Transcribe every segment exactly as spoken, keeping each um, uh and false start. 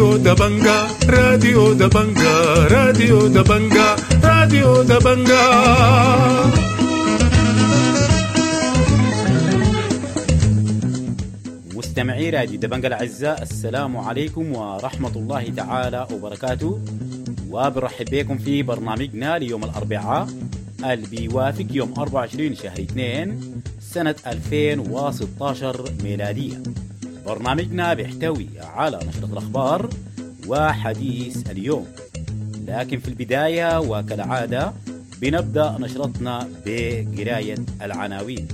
راديو دبنجا راديو دبنجا راديو دبنجا راديو دبنجا. مستمعي راديو دبنجا الأعزاء، السلام عليكم ورحمة الله تعالى وبركاته، وبرحب بكم في برنامجنا ليوم الأربعاء اللي بيوافق يوم أربعة وعشرين شهر اثنين سنة ألفين وستة عشر ميلادية. برنامجنا بيحتوي على نشرة الأخبار وحديث اليوم، لكن في البداية وكالعادة بنبدأ نشرتنا بقراية العناوين.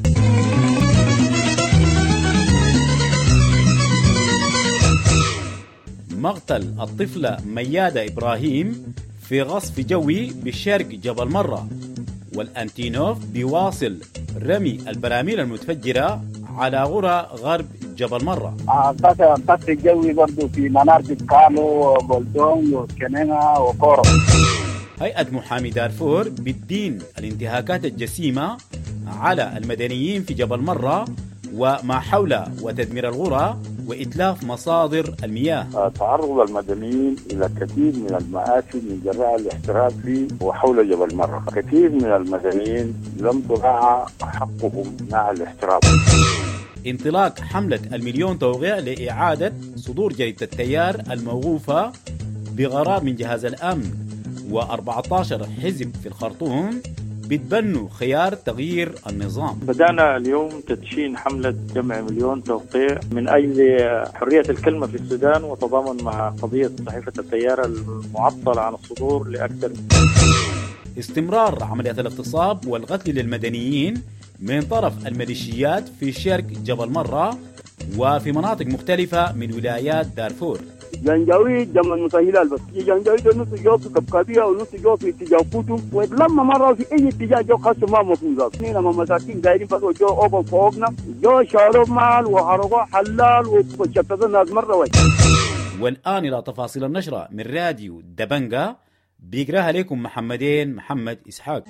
مقتل الطفلة ميادة إبراهيم في غصف جوي بشرق جبل مرة، والأنتينوف بيواصل رمي البراميل المتفجرة على غرة غرب جبل مرة. القصف الجوي برضو في مناطق كالو وبلدون وكنينة وكورو. هيئة محامي دارفور بتدين الانتهاكات الجسيمة على المدنيين في جبل مرة وما حول وتدمير الغرة وإتلاف مصادر المياه. تعرض المدنيين إلى كثير من المآسي من جراء الاحتراق في وحول جبل مرة. كثير من المدنيين لم تراعى حقهم مع الاحتراق. انطلاق حملة المليون توقيع لإعادة صدور جريدة التيار الموقوفة بغرار من جهاز الأمن، وأربعة عشر حزب في الخرطوم بتبنوا خيار تغيير النظام. بدأنا اليوم تدشين حملة جمع مليون توقيع من أجل حرية الكلمة في السودان، وتضامن مع قضية صحيفة التيار المعطلة عن الصدور لأكثر. استمرار عمليات الاغتصاب والقتل للمدنيين من طرف الميليشيات في شرق جبل مرة وفي مناطق مختلفة من ولايات دارفور. جنجاوي جمع المساهلات بس جنجاوي ده نص جو في كبكابية ونص جو في اتجاه كوتو، ولما مرة في أي اتجاه جو خاصة ما مفروضات. نحن لما مساكين دايرين بس جو أوبن فوقنا جو شارو مال وحرقوا حلال وشتت الناس مرة واحدة. والآن إلى تفاصيل النشرة من راديو دبنجا، بيقراها لكم محمدين محمد إسحاق.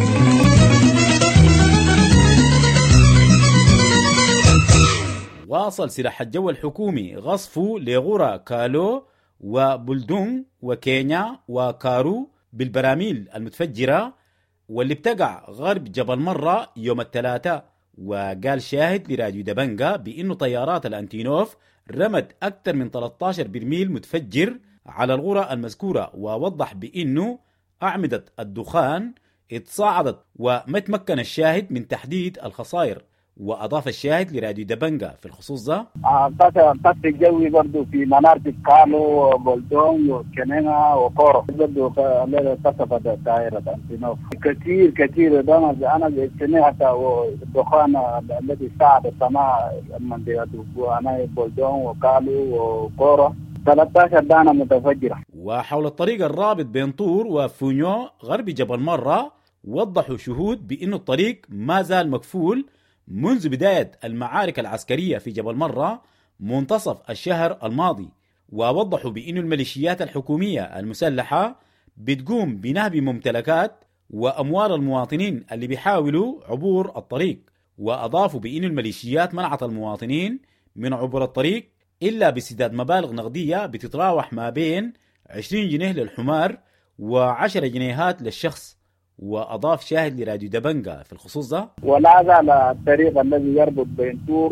واصل سلاح الجو الحكومي غصفه لغرة كالو وبلدون وكينيا وكارو بالبراميل المتفجرة واللي بتقع غرب جبل مرة يوم الثلاثاء. وقال شاهد لراديو دبنجا بأنه طيارات الأنتينوف رمت أكثر من ثلاثة عشر برميل متفجر على الغرة المذكورة، ووضح بأنه أعمدة الدخان اتصاعدت وما تمكن الشاهد من تحديد الخسائر. وأضاف الشاهد لراديو دبنجا في الخصوص ده القصف الجوي برضو في مناطق كالو وبلدون وكنينة وكورو برضو قصفت الطائرة الأنتينوف كثير كثير. أنا أنا سمعت الدخان الذي ساعد السماء منطقة أنا بلدون وكالو وكورو ثلاثة عشر دانة متفجرة. وحول الطريق الرابط بين طور وفونيو غرب جبل مرة وضحوا شهود بأن الطريق ما زال مقفول منذ بداية المعارك العسكرية في جبل مرة منتصف الشهر الماضي. ووضحوا بأن الميليشيات الحكومية المسلحة بتقوم بنهب ممتلكات وأموال المواطنين اللي بيحاولوا عبور الطريق. وأضافوا بأن الميليشيات منعت المواطنين من عبور الطريق إلا بسداد مبالغ نقدية بتتراوح ما بين عشرين جنيه للحمار وعشر جنيهات للشخص. وأضاف شاهد لراديو دبنجا في الخصوص ده ولا زال الطريق الذي يربط بين تور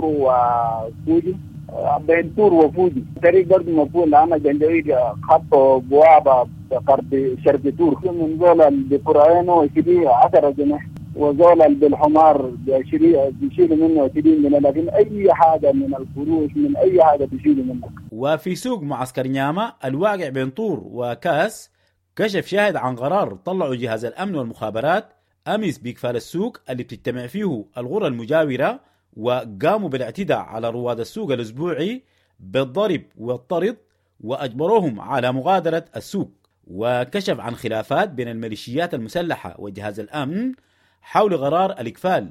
وفوجي بين تور وفوجي طريق برضه مفهوم. أنا جنجويد خط بوابة قرب شرق تور من زول بقرآنه يشتري عشرة جنيه وزول بالحمار بيشيل منه عشرين جنيه، لكن أي حاجة من الفروش من أي حاجة بيشيل منه. وفي سوق معسكر نياما الواقع بين طور وكاس كشف شاهد عن قرار طلعوا جهاز الأمن والمخابرات أمس بإقفال السوق اللي بتجتمع فيه الغرة المجاورة، وقاموا بالاعتداء على رواد السوق الأسبوعي بالضرب والطرد وأجبروهم على مغادرة السوق. وكشف عن خلافات بين الميليشيات المسلحة وجهاز الأمن حول قرار الإقفال،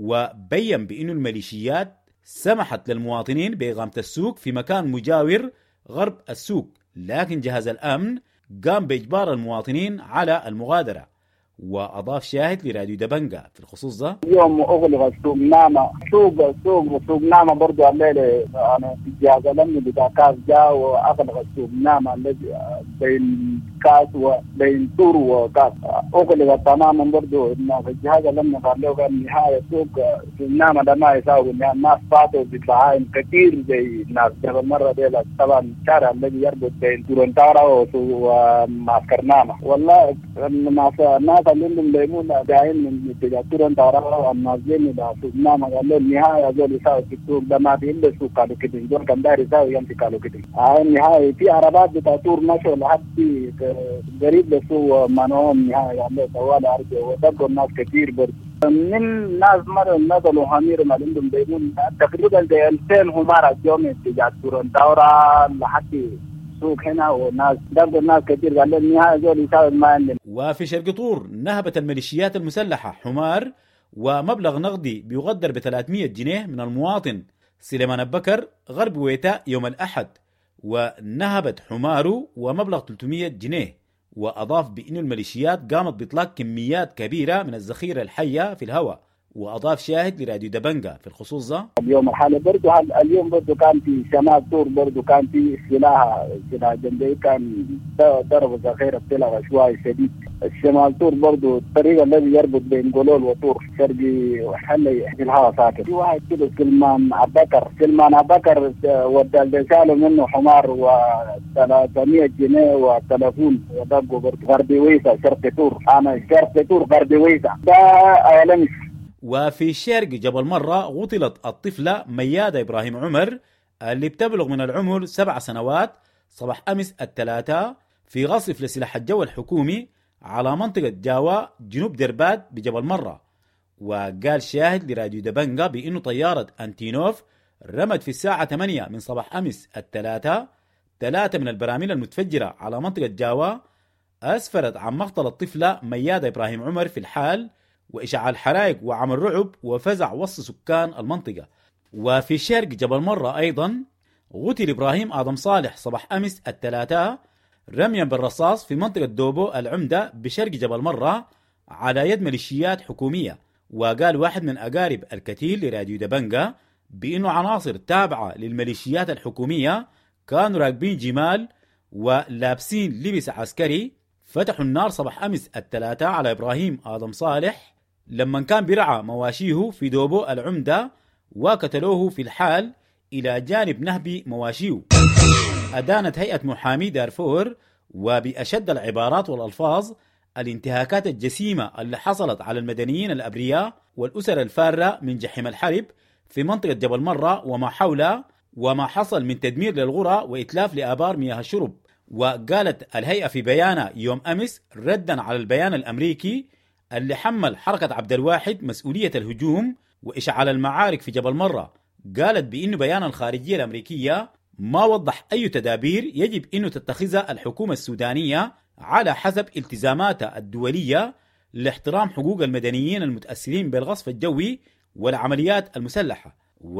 وبين بأن الميليشيات سمحت للمواطنين بإقامة السوق في مكان مجاور غرب السوق، لكن جهاز الأمن قام بإجبار المواطنين على المغادرة. وأضاف شاهد لراديو دبنجا في الخصوص ده: يوم أغلق سوق نعمة، سوق سوق سوق نعمة برضو الليلة أنا في جهاز لمني بتاع كاس جاء وأغلق سوق نعمة الذي بين كاس وبين تور وكاس أغلق تماما برضو. إن في الجهاز لمني قال له كان نهاية سوق سوق نعمة ده ما يساوي الناس فاتوا بدفعين كثير زي الناس قبل مرة دي. طبعا الشارع الذي يربط بين تورنتارا ومعسكر نعمة، والله الناس اللي عندهم ليمون جايين من اتجاه تورنتارا والنازلين الى سوق نعمة قال له النهاية زول يساوي في السوق ده ما في الا سوق قالوا كده، زول كان داير يساوي يمشي قالوا كده. هاي النهاية في عربات بتاع تور مشوا لحد قريب لسوق منوهم النهاية قال له طوالي أرجع ودقوا الناس كثير برضه من ناس مرة نزلوا همير ما عندهم ليمون تقريبا زي ألفين همارة يوم اتجاه تورنتارا لحد سوق هنا وناس دقوا الناس كثير قال له النهاية زول يساوي ما عندنا. وفي شرق طور نهبت الميليشيات المسلحة حمار ومبلغ نقدي بيقدر ب ثلاثمئة جنيه من المواطن سليمان بكر غرب ويتا يوم الأحد، ونهبت حماره ومبلغ ثلاثمئة جنيه. وأضاف بأن الميليشيات قامت بإطلاق كميات كبيرة من الذخيرة الحية في الهواء. وأضاف شاهد لراديو دبنجا في الخصوص ده: اليوم الحالة برضو اليوم برضو كان في شمال طور برضو كان في سلاح سلاح جنبي كان ضرب ذخيرة بتلغى شوي شديد. الشمال طور برضو الطريق الذي يربط بين قلول وطور شرقي وحلي الهواء ساكن. في واحد كده سلمان عباكر سلمان عباكر ودى شالوا منه حمار وثلاثمئة جنيه وتلفون ودقوا برضو غربي ويسا شرق طور. أنا شرق طور غربي ويسا ده أعلمش. وفي شرق جبل مرة غطلت الطفلة ميادة إبراهيم عمر اللي بتبلغ من العمر سبع سنوات صباح أمس الثلاثاء في غصف لسلاح الجو الحكومي على منطقة جاوا جنوب درباد بجبل مرة. وقال شاهد لراديو دبنجا بأنه طيارة أنتينوف رمت في الساعة ثمانية من صباح أمس الثلاثاء ثلاثة من البراميل المتفجرة على منطقة جاوا، أسفرت عن مقتل الطفلة ميادة إبراهيم عمر في الحال وإشعال حرائق وعمل رعب وفزع وسط سكان المنطقة. وفي شرق جبل مرة أيضا غتل إبراهيم آدم صالح صباح أمس الثلاثاء رميا بالرصاص في منطقة دوبو العمدة بشرق جبل مرة على يد ميليشيات حكومية. وقال واحد من أقارب القتيل لراديو دبنجا بأنه عناصر تابعة للميليشيات الحكومية كانوا راكبين جمال ولابسين لبس عسكري فتحوا النار صباح أمس الثلاثاء على إبراهيم آدم صالح لما كان برعى مواشيه في دوبو العمدة وقتلوه في الحال إلى جانب نهب مواشيه. أدانت هيئة محامي دارفور وبأشد العبارات والألفاظ الانتهاكات الجسيمة اللي حصلت على المدنيين الأبرياء والأسر الفارة من جحيم الحرب في منطقة جبل مرة وما حولها، وما حصل من تدمير للغرى وإتلاف لآبار مياه الشرب. وقالت الهيئة في بيانها يوم أمس ردا على البيان الأمريكي اللي حمل حركة عبد الواحد مسؤولية الهجوم وإشعال المعارك في جبل مرة، قالت بأن بيان الخارجية الأمريكية ما وضح أي تدابير يجب أن تتخذها الحكومة السودانية على حسب التزاماتها الدولية لاحترام حقوق المدنيين المتأثرين بالغصب الجوي والعمليات المسلحة.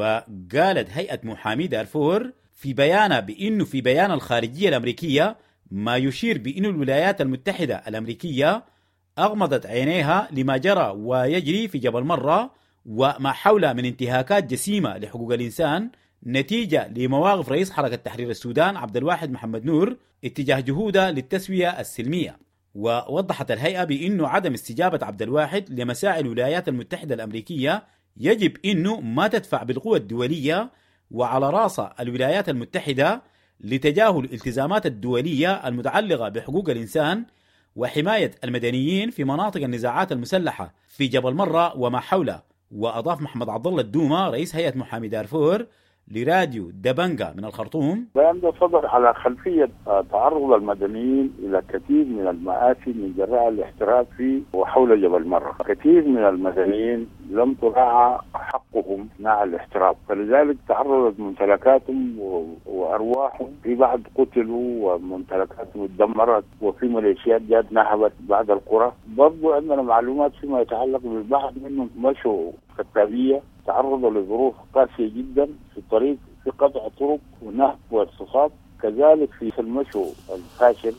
وقالت هيئة محامي دارفور في بيانها بأنه في بيان الخارجية الأمريكية ما يشير بأن الولايات المتحدة الأمريكية أغمضت عينيها لما جرى ويجري في جبل مرة وما حولها من انتهاكات جسيمة لحقوق الإنسان نتيجة لمواقف رئيس حركة تحرير السودان عبد الواحد محمد نور اتجاه جهودها للتسوية السلمية. ووضحت الهيئة بأنه عدم استجابة عبد الواحد لمساعي الولايات المتحدة الأمريكية يجب أنه ما تدفع بالقوة الدولية وعلى رأس الولايات المتحدة لتجاهل الالتزامات الدولية المتعلقة بحقوق الإنسان وحماية المدنيين في مناطق النزاعات المسلحة في جبل مرة وما حوله. وأضاف محمد عبد الله الدومة رئيس هيئة محامي دارفور لراديو دبنجا من الخرطوم: البيان ده صدر على خلفية تعرض المدنيين إلى كثير من المآسي من جراء الاحتراق في وحول جبل مرة. كثير من المدنيين لم تراعى حقهم مع الاحتراق، فلذلك تعرضت ممتلكاتهم وأرواحهم، في بعض قتلوا وممتلكاتهم اتدمرت وفي ميليشيات جات نهبت بعض القرى. برضو عندنا معلومات فيما يتعلق بالبعض منهم مشوا كتابية تعرضوا لظروف قاسية جدا في الطريق، في قطع طرق ونهب واغتصاب كذلك في المشو الفاشل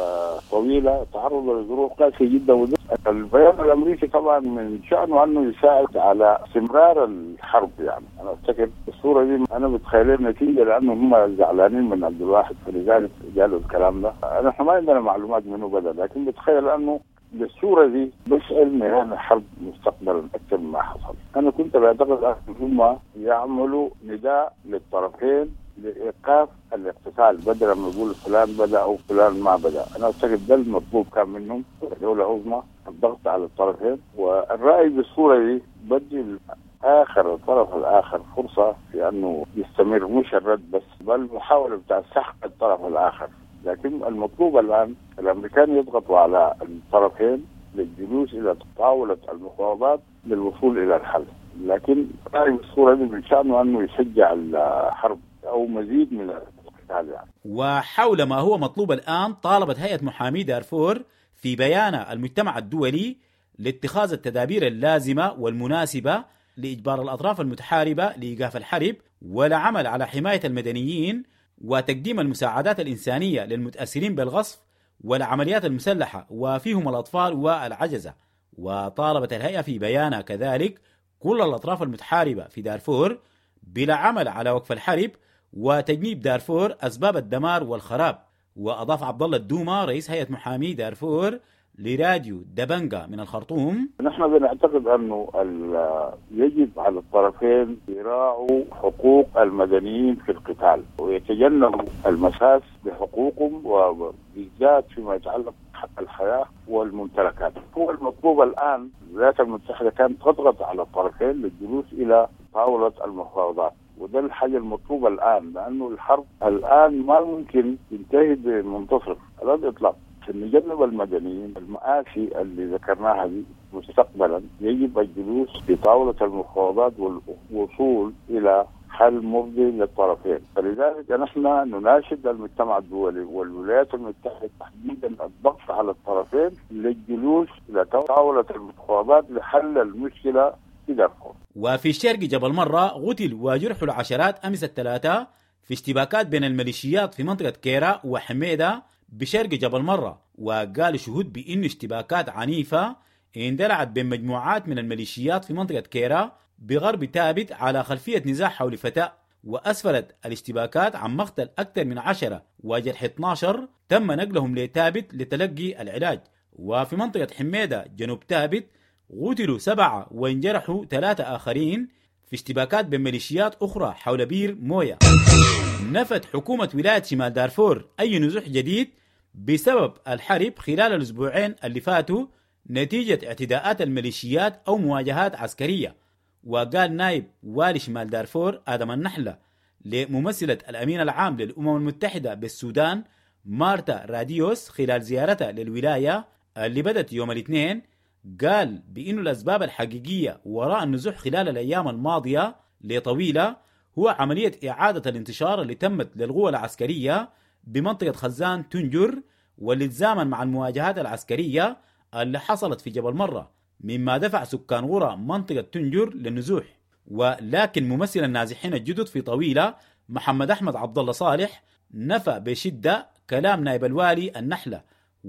وطويلة تعرض لظروف قاسية جدا. البيان الأمريكي طبعا من شأنه أنه يساعد على استمرار الحرب. يعني أنا أفتكر الصورة دي أنا بتخيل نتيجة لأنه هم زعلانين من عبد الواحد فلذلك قالوا الكلام ده. أنا ما عندنا معلومات منه بدأ، لكن بتخيل أنه الصورة دي بشعل ميدان الحرب مستقبلا أكثر مما حصل. أنا كنت بعتقد أن هم يعملوا نداء للطرفين لإيقاف الاقتتال بدل ما يقول فلان بدأ أو فلان ما بدأ. أنا أعتقد ده المطلوب كان منهم دولة عظمى الضغط على الطرفين، والرأي بالصورة دي بدي آخر الطرف الآخر فرصة في أنه يستمر، مش الرد بس بل محاولة بتاع سحق الطرف الآخر. لكن المطلوب الآن الأمريكان يضغطوا على الطرفين للجلوس إلى طاولة المفاوضات للوصول إلى الحل. لكن رأي بالصورة دي من شأنه أنه يشجع الحرب أو مزيد من القتال. يعني. وحول ما هو مطلوب الآن، طالبت هيئة محامي دارفور في بيانها المجتمع الدولي لاتخاذ التدابير اللازمة والمناسبة لإجبار الأطراف المتحاربة لإيقاف الحرب والعمل على حماية المدنيين وتقديم المساعدات الإنسانية للمتأثرين بالغصب والعمليات المسلحة وفيهم الأطفال والعجزة. وطالبت الهيئة في بيانها كذلك كل الأطراف المتحاربة في دارفور بالعمل على وقف الحرب وتجنيب دارفور أسباب الدمار والخراب. وأضاف عبد الله الدومة رئيس هيئة محامي دارفور لراديو دبنجا من الخرطوم: نحن بنعتقد أنه يجب على الطرفين يراعوا حقوق المدنيين في القتال ويتجنبوا المساس بحقوقهم وبالذات فيما يتعلق بحق الحياة والممتلكات. هو المطلوب الآن الولايات المتحدة كانت تضغط على الطرفين للجلوس إلى طاولة المفاوضات، وده الحاجة المطلوبة الآن، لأنه الحرب الآن ما ممكن تنتهي بمنتصر على الإطلاق. نجنب المدنيين المآسي اللي ذكرناها دي مستقبلا، يجب الجلوس في طاولة المفاوضات والوصول إلى حل مرضي للطرفين. فلذلك نحن نناشد المجتمع الدولي والولايات المتحدة تحديدا الضغط على الطرفين للجلوس إلى طاولة المفاوضات لحل المشكلة في دارفور. وفي شرق جبل مرة قتل وجرحوا العشرات أمس الثلاثاء في اشتباكات بين الميليشيات في منطقة كيرا وحميدة بشرق جبل مرة. وقال شهود بأن اشتباكات عنيفة اندلعت بين مجموعات من الميليشيات في منطقة كيرا بغرب تابت على خلفية نزاع حول فتاة، وأسفلت الاشتباكات عن مقتل أكثر من عشرة وجرح اثني عشر تم نقلهم لتابت لتلقي العلاج. وفي منطقة حميدة جنوب تابت قتلوا سبعة وانجرحوا ثلاثة آخرين في اشتباكات بين ميليشيات أخرى حول بير مويا. نفت حكومة ولاية شمال دارفور أي نزوح جديد بسبب الحرب خلال الأسبوعين اللي فاتوا نتيجة اعتداءات الميليشيات أو مواجهات عسكرية. وقال نائب والي شمال دارفور آدم النحلة لممثلة الأمين العام للأمم المتحدة بالسودان مارتا راديوس خلال زيارتها للولاية اللي بدت يوم الاثنين، قال بأن الأسباب الحقيقية وراء النزوح خلال الأيام الماضية لطويلة هو عملية إعادة الانتشار اللي تمت للقوى العسكرية بمنطقة خزان تنجر واللي تزامن مع المواجهات العسكرية اللي حصلت في جبل مرة، مما دفع سكان غرة منطقة تنجر للنزوح. ولكن ممثل النازحين الجدد في طويلة محمد أحمد عبد الله صالح نفى بشدة كلام نائب الوالي النحلة،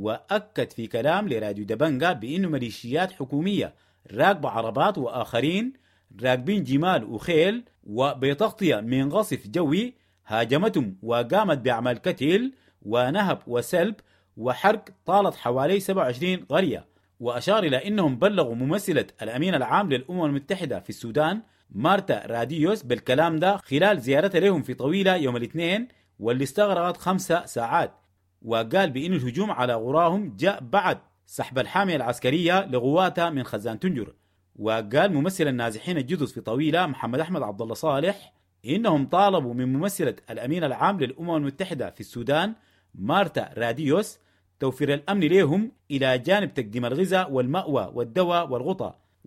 وأكد في كلام لراديو دبنجا بأنه ميليشيات حكومية راكبة عربات وآخرين راكبين جمال وخيل وبتغطية من قصف جوي هاجمتهم وقامت بأعمال قتل ونهب وسلب وحرق طالت حوالي سبعة وعشرين قرية. وأشار إلى أنهم بلغوا ممثلة الأمين العام للأمم المتحدة في السودان مارتا راديوس بالكلام ده خلال زيارتها لهم في طويلة يوم الاثنين واللي استغرقت خمسة ساعات. وقال بأن الهجوم على غراهم جاء بعد سحب الحامية العسكرية لغواتها من خزان تنجر. وقال ممثل النازحين الجدد في طويلة محمد أحمد عبد الله صالح إنهم طالبوا من ممثلة الأمين العام للأمم المتحدة في السودان مارتا راديوس توفير الأمن لهم إلى جانب تقديم الغذاء والمأوى والدواء والغطاء.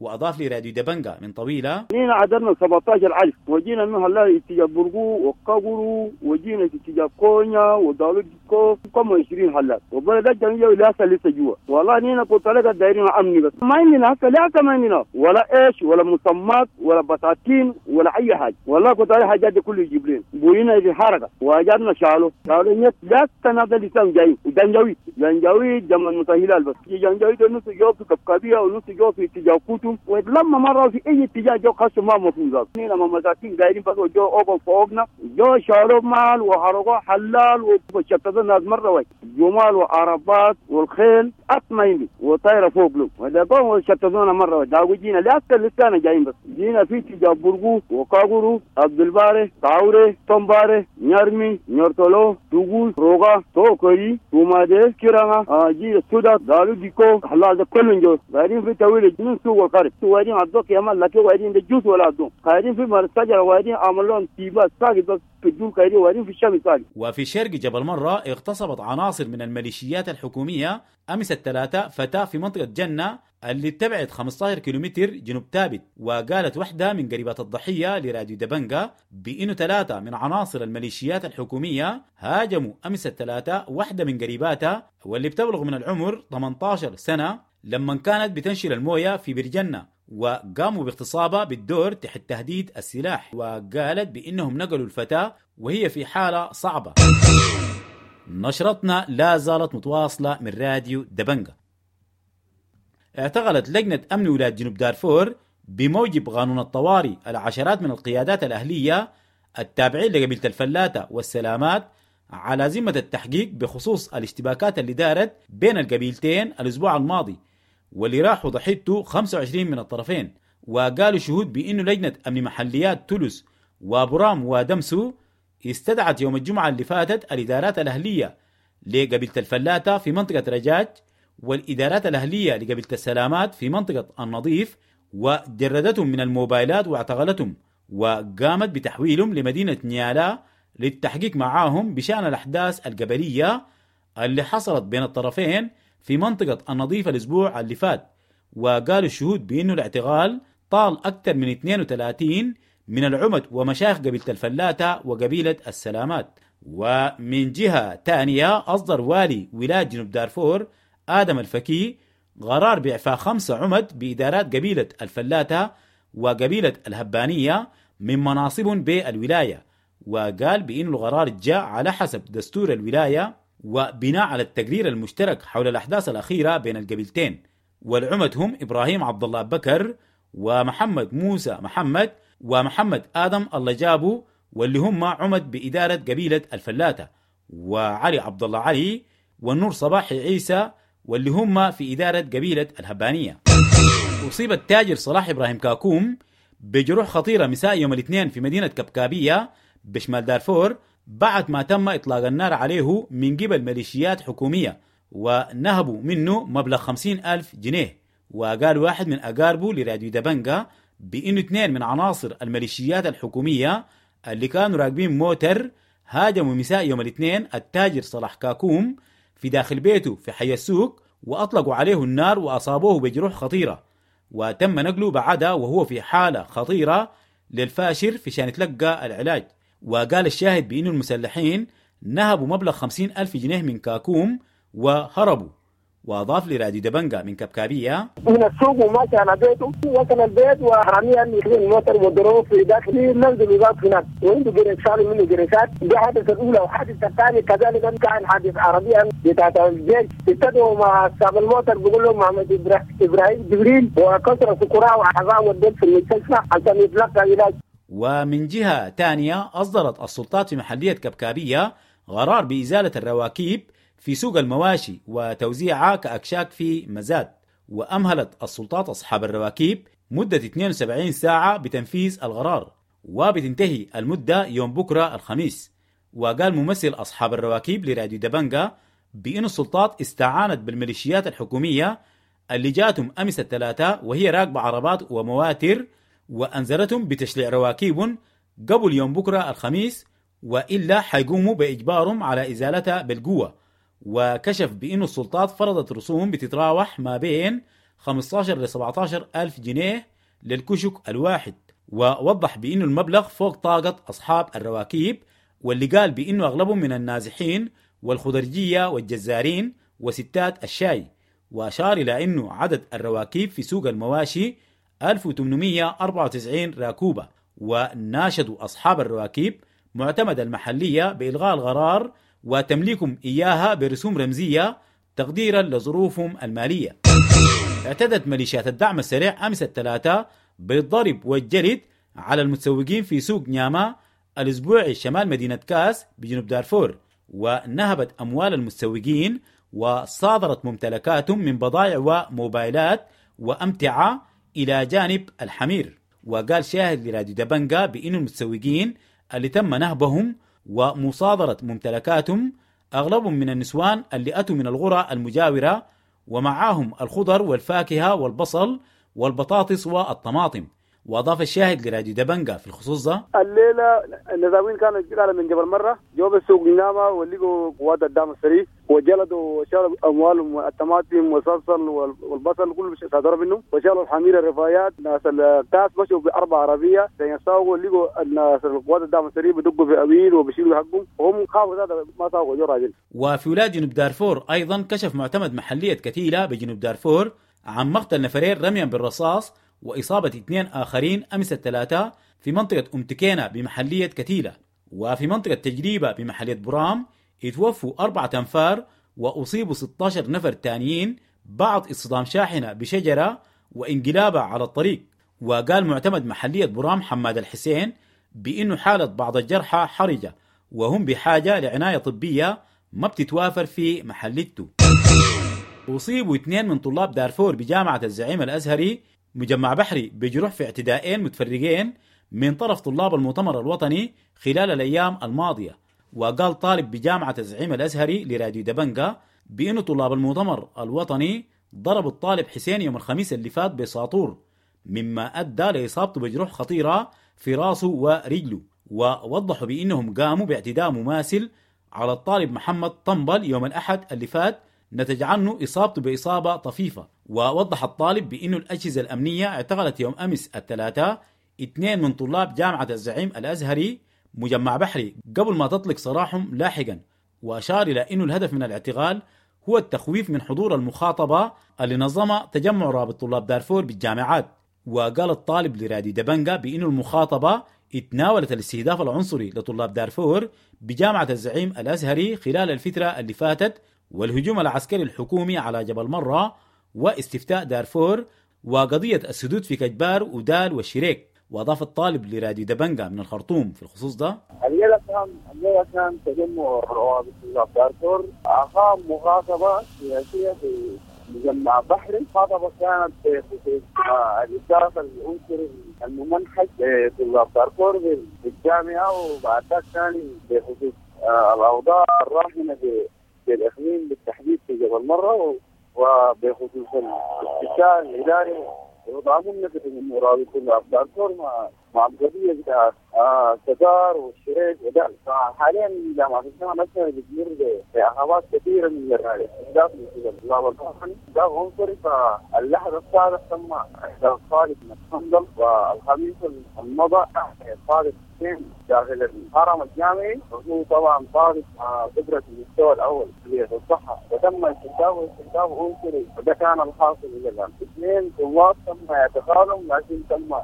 وأضاف لي راديو دبنجا من طويلة: نينا عددنا سبعة عشر ألف وجينا منها الله اتجاه برغو وقبرو وجينا اتجاه كونيا ودالو ديكو كم عشرين حلات وبلد جميع لسه لسه جوا. والله نينا كنت لقى دايرين أمني بس ما عندنا هكا لا كمان عندنا ولا إيش ولا مسمات ولا بطاطين ولا أي حاجة. والله كنت على حاجات كله يجيبلين بوينا في حركة وأجرنا شالو شالو نيت لا تنادى لسان جاي جنجاوي جنجاوي جمع متهيلال بس جنجاوي ده نص جوب في كبكابية ونص جوب في اتجاه كوتو ولما مرة في أي اتجاه جو خاص ما مفروض. نينا ما مساكين دايرين بس جو أوبن فوقنا جو شالو مال وحرقة حلال وشتتنا ناس مرة واحد جمال وعربات والخيل أطمئن وطايرة فوق له وده قوم وشتتنا مرة واحد. داو جينا لا لسنا جايين بس جينا في اتجاه برغو وكاغورو عبد الباري تاوري تومباري نيرمي نيرتولو توغول روغا توكوري تومادي كيرانا جي سودا دالو ديكو حلال ده كلن جو بعدين في تويل جنون سوق القرب وبعدين عدوك يعمل لك وبعدين ده جوز ولا عدو بعدين في مرساجر وبعدين عملون تيبا ساقي بس في الجول كايري وبعدين في الشام ساقي. وفي شرق جبل مرة اغتصبت عناصر من الميليشيات الحكومية أمس الثلاثاء فتاة في منطقة جنة اللي تبعد خمسة عشر كيلومتر جنوب تابت. وقالت وحدة من قريبات الضحية لراديو دبنجا بأنه ثلاثة من عناصر الميليشيات الحكومية هاجموا أمس الثلاثاء وحدة من قريباتها واللي بتبلغ من العمر ثمانية عشر سنة لما كانت بتنشر الموية في برجنة، وقاموا باغتصابها بالدور تحت تهديد السلاح. وقالت بأنهم نقلوا الفتاة وهي في حالة صعبة. نشرتنا لا زالت متواصلة من راديو دبنجا. اعتقلت لجنة أمن ولاية جنوب دارفور بموجب قانون الطوارئ العشرات من القيادات الأهلية التابعين لقبيلة الفلاتة والسلامات على ذمة التحقيق بخصوص الاشتباكات اللي دارت بين القبيلتين الأسبوع الماضي واللي راحوا ضحيته خمسة وعشرين من الطرفين. وقالوا شهود بأنه لجنة أمن محليات تولوس وبرام ودمسو استدعت يوم الجمعة اللي فاتت الإدارات الأهلية لقبيلة الفلاتة في منطقة رجاج والإدارات الأهلية لقبيلة السلامات في منطقة النظيف وجردتهم من الموبايلات واعتقلتهم وقامت بتحويلهم لمدينة نيالا للتحقيق معاهم بشأن الأحداث القبلية اللي حصلت بين الطرفين في منطقة النظيف الأسبوع اللي فات. وقالوا الشهود بأنه الاعتقال طال أكثر من اثنين وثلاثين من العمد ومشايخ قبيلة الفلاتة وقبيلة السلامات. ومن جهة تانية أصدر والي ولاية جنوب دارفور آدم الفكي قرار بإعفاء خمسة عمد بإدارات قبيلة الفلاتة وقبيلة الهبانية من مناصبهم بالولاية. وقال بأن القرار جاء على حسب دستور الولاية وبناء على التقرير المشترك حول الأحداث الأخيرة بين القبيلتين. والعمد هم إبراهيم عبد الله بكر ومحمد موسى محمد ومحمد آدم الله جابو واللي هم عمد بإدارة قبيلة الفلاتة، وعلي عبد الله علي والنور صباحي عيسى واللي هم في إدارة قبيلة الهبانية. أصيب التاجر صلاح إبراهيم كاكوم بجروح خطيرة مساء يوم الاثنين في مدينة كبكابية بشمال دارفور بعد ما تم إطلاق النار عليه من قبل ميليشيات حكومية ونهبوا منه مبلغ خمسين ألف جنيه. وقال واحد من أقاربه لراديو دبنجا بأنه اثنين من عناصر الميليشيات الحكومية اللي كانوا راكبين موتر هاجموا مساء يوم الاثنين التاجر صلاح كاكوم في داخل بيته في حي السوق وأطلقوا عليه النار وأصابوه بجروح خطيرة وتم نقله بعدها وهو في حالة خطيرة للفاشر في شان يتلقى العلاج. وقال الشاهد بأن المسلحين نهبوا مبلغ خمسين ألف جنيه من كاكوم وهربوا. وأضاف لراديو دبنجا من كبكابية: من السوق وماشي على بيته وصل البيت وحراميا يجيبون الموتر وضربوه في داخل نزل وزاد هناك وعنده جريشات منه جريشات. دي حادثة الأولى. وحادثة الثانية كذلك كان حادث عربيا بتاعت الجيش ابتدوا مع صاحب الموتر بيقول له محمد إبراهيم جبريل وكسر سكراء وحظاه وديه في المستشفى عشان يتلقى علاج. ومن جهة تانية أصدرت السلطات في محلية كبكابية قرار بإزالة الرواكيب في سوق المواشي وتوزيعها كأكشاك في مزاد. وأمهلت السلطات أصحاب الرواكيب مدة اثنين وسبعين ساعة بتنفيذ القرار وبتنتهي المدة يوم بكرة الخميس. وقال ممثل أصحاب الرواكيب لراديو دبنجا بأن السلطات استعانت بالميليشيات الحكومية اللي جاتهم أمس الثلاثاء وهي راكبة عربات ومواتر وأنذرتهم بتشليع رواكيب قبل يوم بكرة الخميس وإلا حيقوموا بإجبارهم على إزالتها بالقوة. وكشف بأن السلطات فرضت رسوم بتتراوح ما بين خمسة عشر إلى سبعة عشر ألف جنيه للكشك الواحد، ووضح بأنه المبلغ فوق طاقة أصحاب الرواكيب، واللي قال بأنه أغلبهم من النازحين والخضرجية والجزارين وستات الشاي. وأشار إلى أنه عدد الرواكيب في سوق المواشي ألف وثمانمئة وأربعة وتسعين راكوبة، وناشدوا أصحاب الرواكيب معتمدة المحلية بإلغاء الغرار وتمليكهم إياها برسوم رمزية تقديرا لظروفهم المالية. اعتدت ميليشيات الدعم السريع أمس الثلاثاء بالضرب والجلد على المتسوقين في سوق نياما الأسبوعي شمال مدينة كاس بجنوب دارفور، ونهبت أموال المتسوقين وصادرت ممتلكاتهم من بضائع وموبايلات وأمتعة إلى جانب الحمير. وقال شاهد لراديو دبنجا بأن المتسوقين اللي تم نهبهم ومصادرة ممتلكاتهم أغلبهم من النسوان اللي أتوا من القرى المجاورة، ومعاهم الخضر والفاكهة والبصل والبطاطس والطماطم. وأضاف الشاهد لراديو دبنجا في الخصوص ده: الليلة النزاوين كانوا قالوا من جبل مرة جو بالسوق نياما ولقوا قوات الدعم السريع وجلدوا وشالوا أموالهم الطماطم والصلصل والبصل كل شيء صادروا منه، وشالوا الحمير الرفايات. ناس الكاس مشوا بأربع عربية يساووا، لقوا الناس قوات الدعم السريع بدقوا في أويل وبيشيلوا حقهم، وهم خافوا هذا ما ساووا جو راجل. وفي ولاية جنوب دارفور أيضا كشف معتمد محلية كتيلة بجنوب دارفور عن مقتل نفرين رميا بالرصاص وإصابة اثنين آخرين أمس الثلاثاء في منطقة أمتكينة بمحلية كتيلة. وفي منطقة تجريبة بمحلية برام اتوفوا أربعة أنفار وأصيبوا ستة عشر نفر تانيين بعد اصطدام شاحنة بشجرة وانقلابها على الطريق. وقال معتمد محلية برام حماد الحسين بأنه حالة بعض الجرحى حرجة وهم بحاجة لعناية طبية ما بتتوافر في محليته. أصيبوا اثنين من طلاب دارفور بجامعة الزعيم الأزهري مجمع بحري بجروح في اعتداءين متفرقين من طرف طلاب المؤتمر الوطني خلال الأيام الماضية. وقال طالب بجامعة الزعيم الأزهري لراديو دبنجا بأنه طلاب المؤتمر الوطني ضربوا الطالب حسين يوم الخميس اللي فات بساطور، مما أدى لإصابته بجروح خطيرة في راسه ورجله. ووضحوا بأنهم قاموا باعتداء مماثل على الطالب محمد طنبل يوم الأحد اللي فات نتج عنه إصابته بإصابة طفيفة. ووضح الطالب بأنه الأجهزة الأمنية اعتقلت يوم أمس الثلاثاء اثنين من طلاب جامعة الزعيم الأزهري مجمع بحري قبل ما تطلق سراحهم لاحقا. وأشار إلى أنه الهدف من الاعتقال هو التخويف من حضور المخاطبة اللي نظمها تجمع رابط طلاب دارفور بالجامعات. وقال الطالب لراديو دبنجا بأنه المخاطبة اتناولت الاستهداف العنصري لطلاب دارفور بجامعة الزعيم الأزهري خلال الفترة اللي فاتت، والهجوم العسكري الحكومي على جبل مرة، واستفتاء دارفور، وقضية السدود في كجبار ودال والشريك. وأضاف الطالب لراديو دبنجا من الخرطوم في الخصوص ده: الليلة كان الليلة كان تجمع روابط طلاب دارفور أقام مخاطبة سياسية في مجمع بحري. المخاطبة كانت بخصوص الإساءة العنصري الممنحج لطلاب دارفور في الجامعة، وبعد ذلك كان بخصوص الأوضاع الراهنة في الإقليم بالتحديد في جبل مرة، وبخصوص الاستفتاء الإداري وضعهم نفسه من مرابط طلاب دارفور مع مع القضية بتاعت التجار والشريك وده. حاليا جامعة الجامعة نفسها بتمر بعقبات كثيرة من الرأي داخل الطلاب الوطني ده عنصري. فاللحظة السابقة تم إحداث طالب من الصندل، والخميس المضى طالب حسين داخل الهرم الجامعي، وهو طبعا طالب خبرة المستوى الأول في الصحة، وتم استخدامه استخدام عنصري، وده كان الحاصل إلى الآن. اثنين طلاب تم اعتقالهم لكن تم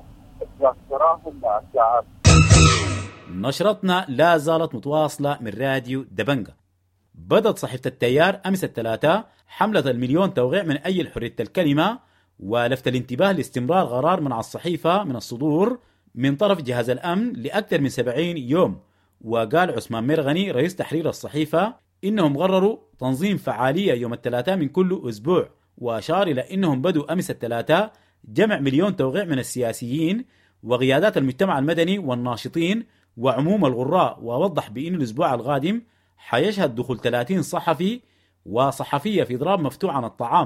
نشرتنا لا زالت متواصلة من راديو دبنجا. بدأت صحيفة التيار أمس الثلاثاء حملة المليون توقيع من أجل حرية الكلمة، ولفت الانتباه لاستمرار قرار منع الصحيفة من الصدور من طرف جهاز الأمن لأكثر من سبعين يوم. وقال عثمان مرغني رئيس تحرير الصحيفة إنهم قرروا تنظيم فعالية يوم الثلاثاء من كل أسبوع، وأشار إلى إنهم بدوا أمس الثلاثاء جمع مليون توقيع من السياسيين وقيادات المجتمع المدني والناشطين وعموم الغراء. ووضح بأن الأسبوع القادم حيشهد دخول ثلاثين صحفي وصحفية في إضراب مفتوح عن الطعام.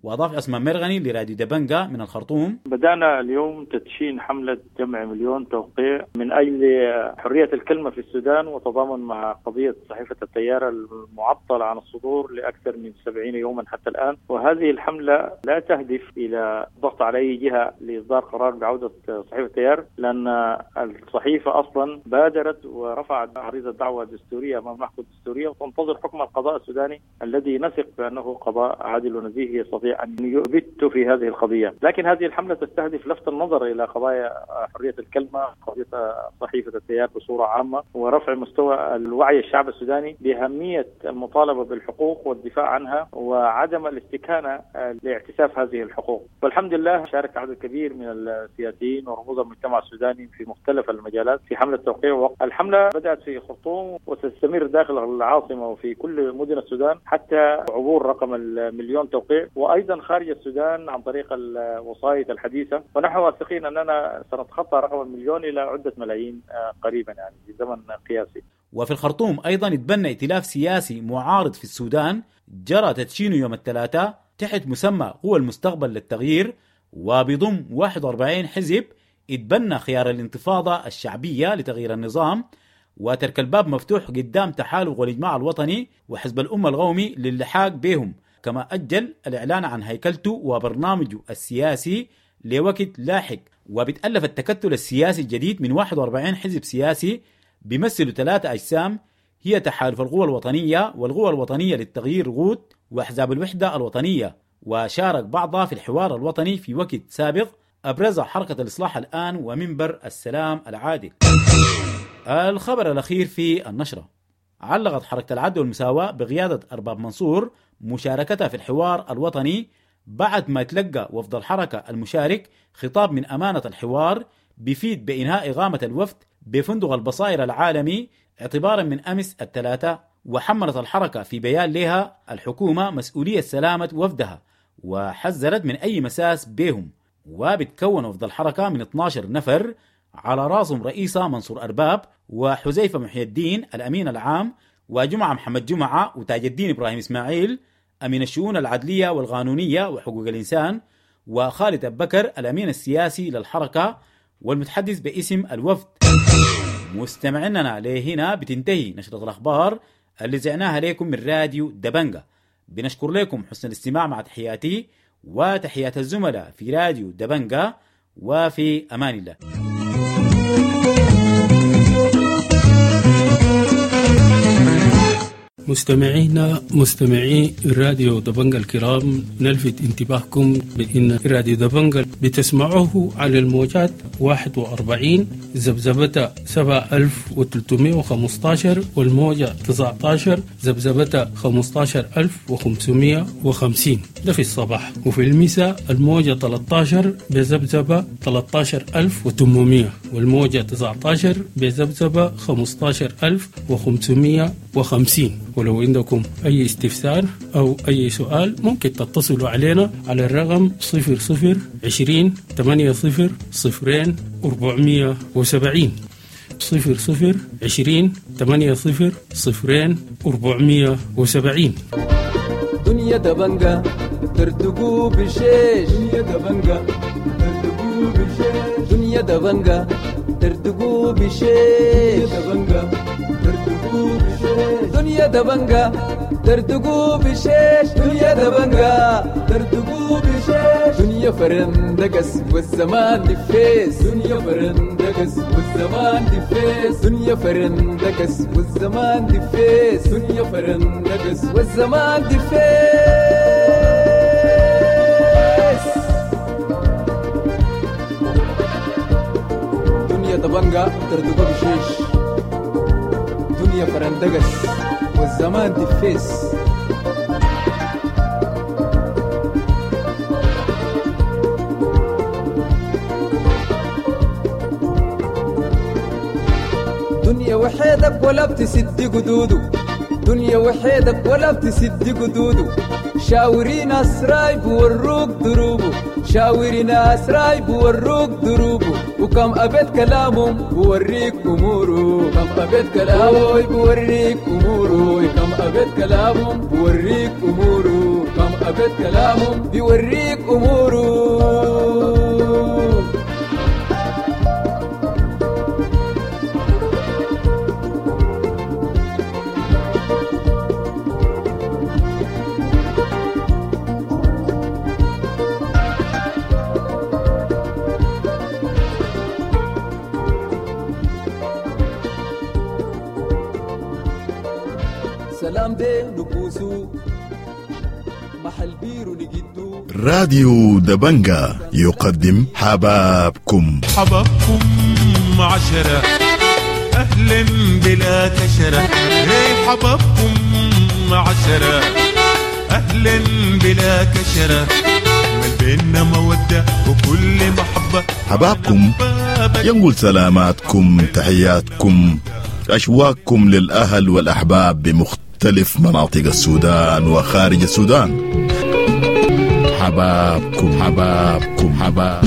وأضاف عثمان مرغني لراديو دبنجة من الخرطوم: بدأنا اليوم تدشين حملة جمع مليون توقيع من أجل حرية الكلمة في السودان، وتضامن مع قضية صحيفة التيار المعطلة عن الصدور لأكثر من سبعين يوما حتى الآن. وهذه الحملة لا تهدف إلى ضغط على أي جهة لإصدار قرار بعودة صحيفة التيار، لأن الصحيفة أصلا بادرت ورفعت عريضة دعوة دستورية أمام المحكمة الدستورية، وتنتظر حكم القضاء السوداني الذي نثق بأنه قضاء عادل ونزيه يستطيع أن يثبت في هذه القضية. لكن هذه الحملة تستهدف لفت النظر إلى قضايا حرية الكلمة، قضية صحيفة التيار بصورة عامة، ورفع مستوى الوعي الشعب السوداني بأهمية المطالبة بالحقوق والدفاع عنها وعدم الاستكانة لاعتساف هذه الحقوق. والحمد لله شارك عدد كبير من السياسيين ورموز المجتمع السوداني في مختلف المجالات في حملة توقيع. الحملة بدأت في خرطوم وتستمر داخل العاصمة وفي كل مدن السودان حتى عبور رقم المليون توقيع، وأيضا خارج السودان عن طريق الوسائط الحديثة، ونحن واثقين أننا سنتخطى رقم المليون إلى عدة ملايين قريبا يعني في زمن قياسي. وفي الخرطوم أيضا اتبنى ائتلاف سياسي معارض في السودان جرى تدشينه يوم الثلاثاء تحت مسمى قوى المستقبل للتغيير، وبضم واحد وأربعين حزب اتبنى خيار الانتفاضة الشعبية لتغيير النظام، وترك الباب مفتوح قدام تحالف والإجماع الوطني وحزب الأمة القومي للحاق بهم، كما أجل الإعلان عن هيكلته وبرنامجه السياسي لوقت لاحق. وبتألف التكتل السياسي الجديد من واحد وأربعين حزب سياسي بيمثلوا ثلاثة أجسام، هي تحالف القوى الوطنية والقوى الوطنية للتغيير غوت وأحزاب الوحدة الوطنية، وشارك بعضها في الحوار الوطني في وقت سابق أبرزها حركة الإصلاح الآن ومنبر السلام العادل. الخبر الأخير في النشرة: علقت حركة العدل والمساواة بقيادة أرباب منصور مشاركتها في الحوار الوطني بعد ما تلقى وفد الحركة المشارك خطاب من أمانة الحوار بيفيد بإنهاء إقامة الوفد بفندق البصائر العالمي اعتبارا من أمس الثلاثة. وحملت الحركة في بيان لها الحكومة مسؤولية سلامة وفدها، وحذرت من أي مساس بهم. وبتكون وفد الحركة من اثني عشر نفر على راسهم رئيسة منصور أرباب وحزيفة محي الدين الأمين العام وجمعة محمد جمعة وتاج الدين إبراهيم إسماعيل أمين الشؤون العدلية والقانونية وحقوق الإنسان، وخالد أبو بكر الأمين السياسي للحركة والمتحدث باسم الوفد. مستمعيننا لهنا بتنتهي نشرة الأخبار اللي زعناها لكم من راديو دبنجة. بنشكر لكم حسن الاستماع مع تحياتي وتحيات الزملاء في راديو دبنجة، وفي أمان الله. مستمعينا مستمعي راديو دبنجة الكرام، نلفت انتباهكم بأن راديو دبنجة بتسمعوه على الموجات واحد وأربعين زبزبة سبعة آلاف وثلاثمائة وخمسة عشر والموجة تسعة عشر زبزبة خمسة عشر ألف وخمسمائة وخمسين، ده في الصباح. وفي المساء الموجة ثلاثة عشر بزبزبة ثلاثة عشر ألف وثمانمائة والموجة تسعة عشر بزبزبة خمسة عشر ألف وخمسمائة وخمسين. ولو عندكم أي استفسار أو أي سؤال ممكن تتصلوا علينا على الرقم صفر صفر عشرين ثمانية صفر صفرين أربعمائة وسبعين صفر صفر عشرين ثمانية صفر صفرين أربعمائة وسبعين. دنيا دبنجة ترتقو بشيش، دنيا دبنجة ترتقو بشيش، دنيا دبنجة ترتقو بشيش، دنيا دبنجة ترتقو بشيش، دنيا دبنجة ترتقو بشيش، دنيا فرندقس والزمان دفيس، دنيا فرندقس والزمان دفيس، دنيا فرندقس والزمان دفيس، دنيا فرندقس والزمان دفيس. دنيا دبنجة ترتقو بشيش، دنيا فرندقس والزمان دفيس. دنيا وحيدك ولا بتسد قدودو، دنيا وحيدك ولا بتسد قدودو، شاوري ناس راي بوروك دروبه شاوري ناس راي بوروك دروبه وكم أبد كلامهم بوريك أموره كم أبد كلامهم بوريك أموره كم أبد كلامهم بوريك أموره كم أبد كلامهم بوريك أموره. سلام دي نبوسو محل بيرو نجدو. راديو دبنجا يقدم حبابكم حبابكم عشرة أهل بلا كشرة. هي حبابكم عشرة أهل بلا كشرة. من بيننا مودة وكل محبة. حبابكم ينقل سلاماتكم تحياتكم أشواقكم للأهل والأحباب بمختلف مناطق السودان وخارج السودان. حبابكم حبابكم حباب.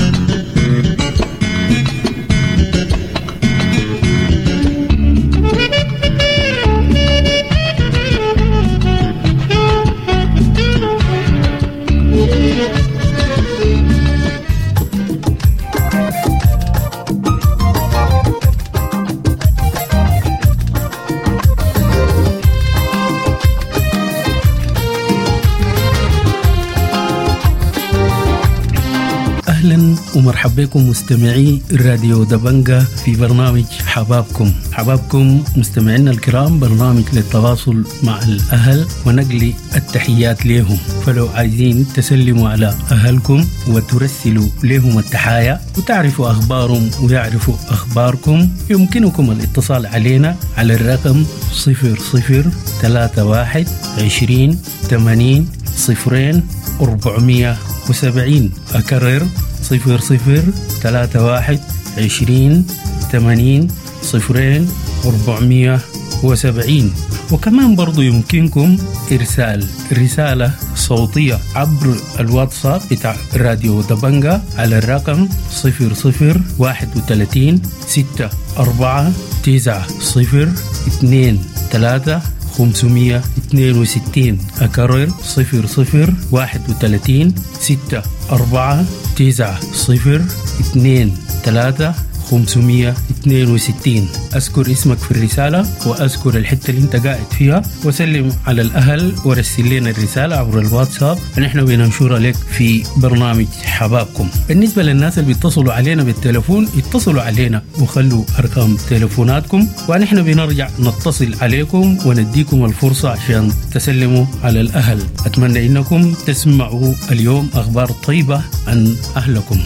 أهلا ومرحبا بكم مستمعي راديو دبنجا في برنامج حبابكم. حبابكم مستمعينا الكرام، برنامج للتواصل مع الأهل ونقل التحيات لهم. فلو عايزين تسلموا على أهلكم وترسلوا لهم التحايا وتعرفوا أخبارهم ويعرفوا أخباركم، يمكنكم الاتصال علينا على الرقم صفر صفر ثلاثة واحد عشرين ثمانين صفرين أربعمية وسبعين. أكرر صفر صفر ثلاثة واحد عشرين ثمانين صفرين أربعمية وسبعين. وكمان برضو يمكنكم إرسال رسالة صوتية عبر الواتساب بتاع راديو دبنجا على الرقم صفر صفر واحد وثلاثين ستة أربعة تسعة صفر اثنين ثلاثة خمسمية اثنين وستين. أكرر صفر صفر واحد وثلاثين ستة أربعة تسعة صفر اثنين ثلاثة خمسمية اثنين وستين. أذكر اسمك في الرسالة وأذكر الحتة اللي انت قاعد فيها وسلم على الأهل ورسل لنا الرسالة عبر الواتساب ونحن بننشرها لك في برنامج حبابكم. بالنسبة للناس اللي بيتصلوا علينا بالتلفون، اتصلوا علينا وخلوا أرقام تلفوناتكم ونحن بنرجع نتصل عليكم ونديكم الفرصة عشان تسلموا على الأهل. أتمنى إنكم تسمعوا اليوم أخبار طيبة عن أهلكم.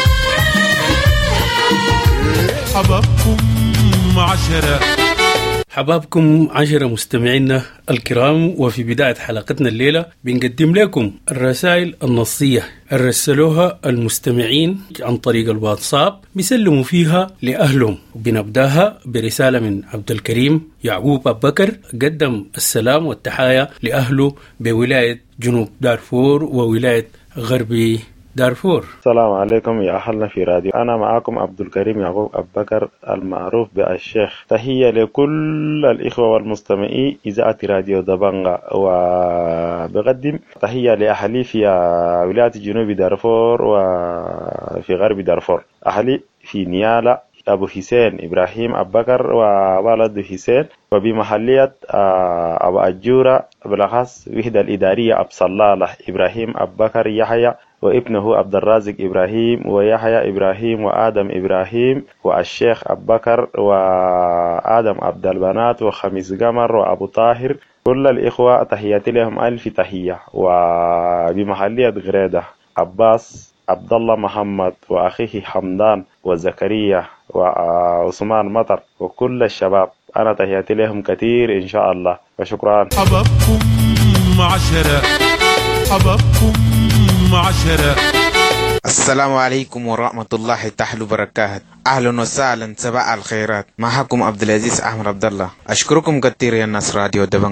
حبابكم عشرة حبابكم عشرة مستمعينا الكرام، وفي بداية حلقتنا الليلة بنقدم لكم الرسائل النصية الرسلوها المستمعين عن طريق الواتساب بيسلموا فيها لأهلهم. وبنبداها برسالة من عبد الكريم يعقوب أبو بكر، قدم السلام والتحايا لأهله بولاية جنوب دارفور وولاية غربي دارفور. السلام عليكم يا أهلنا في راديو، أنا معاكم عبد الكريم يعقوب أبو بكر المعروف بالشيخ. تحية لكل الإخوة والمستمعين إذاعة راديو دبنجا، وبقدم تحية لأهلي في ولاية جنوب دارفور وفي غرب دارفور. أهلي في نيالا أبو حسين إبراهيم أبو بكر ووالد حسين، وبمحلية أبو أجورة بالأخص وحدة الإدارية أبو صلالة إبراهيم أبو بكر يحيى وابنه عبد الرازق إبراهيم ويحيى إبراهيم وآدم إبراهيم والشيخ أبو بكر وآدم عبد البنات وخميس قمر وأبو طاهر. كل الإخوة تحياتي لهم ألف تحية. وبمحلية غريدة عباس عبد الله محمد وأخيه حمدان وزكريا وعثمان مطر وكل الشباب، أنا تحياتي لهم كثير إن شاء الله وشكرا. حبابكم عشرة حبابكم عشرة. السلام عليكم ورحمة الله تعالى وبركاته. أهلا وسهلا، صباح الخيرات. معكم عبد العزيز أحمد عبد الله. أشكركم كثير يا ناس راديو دبنجا.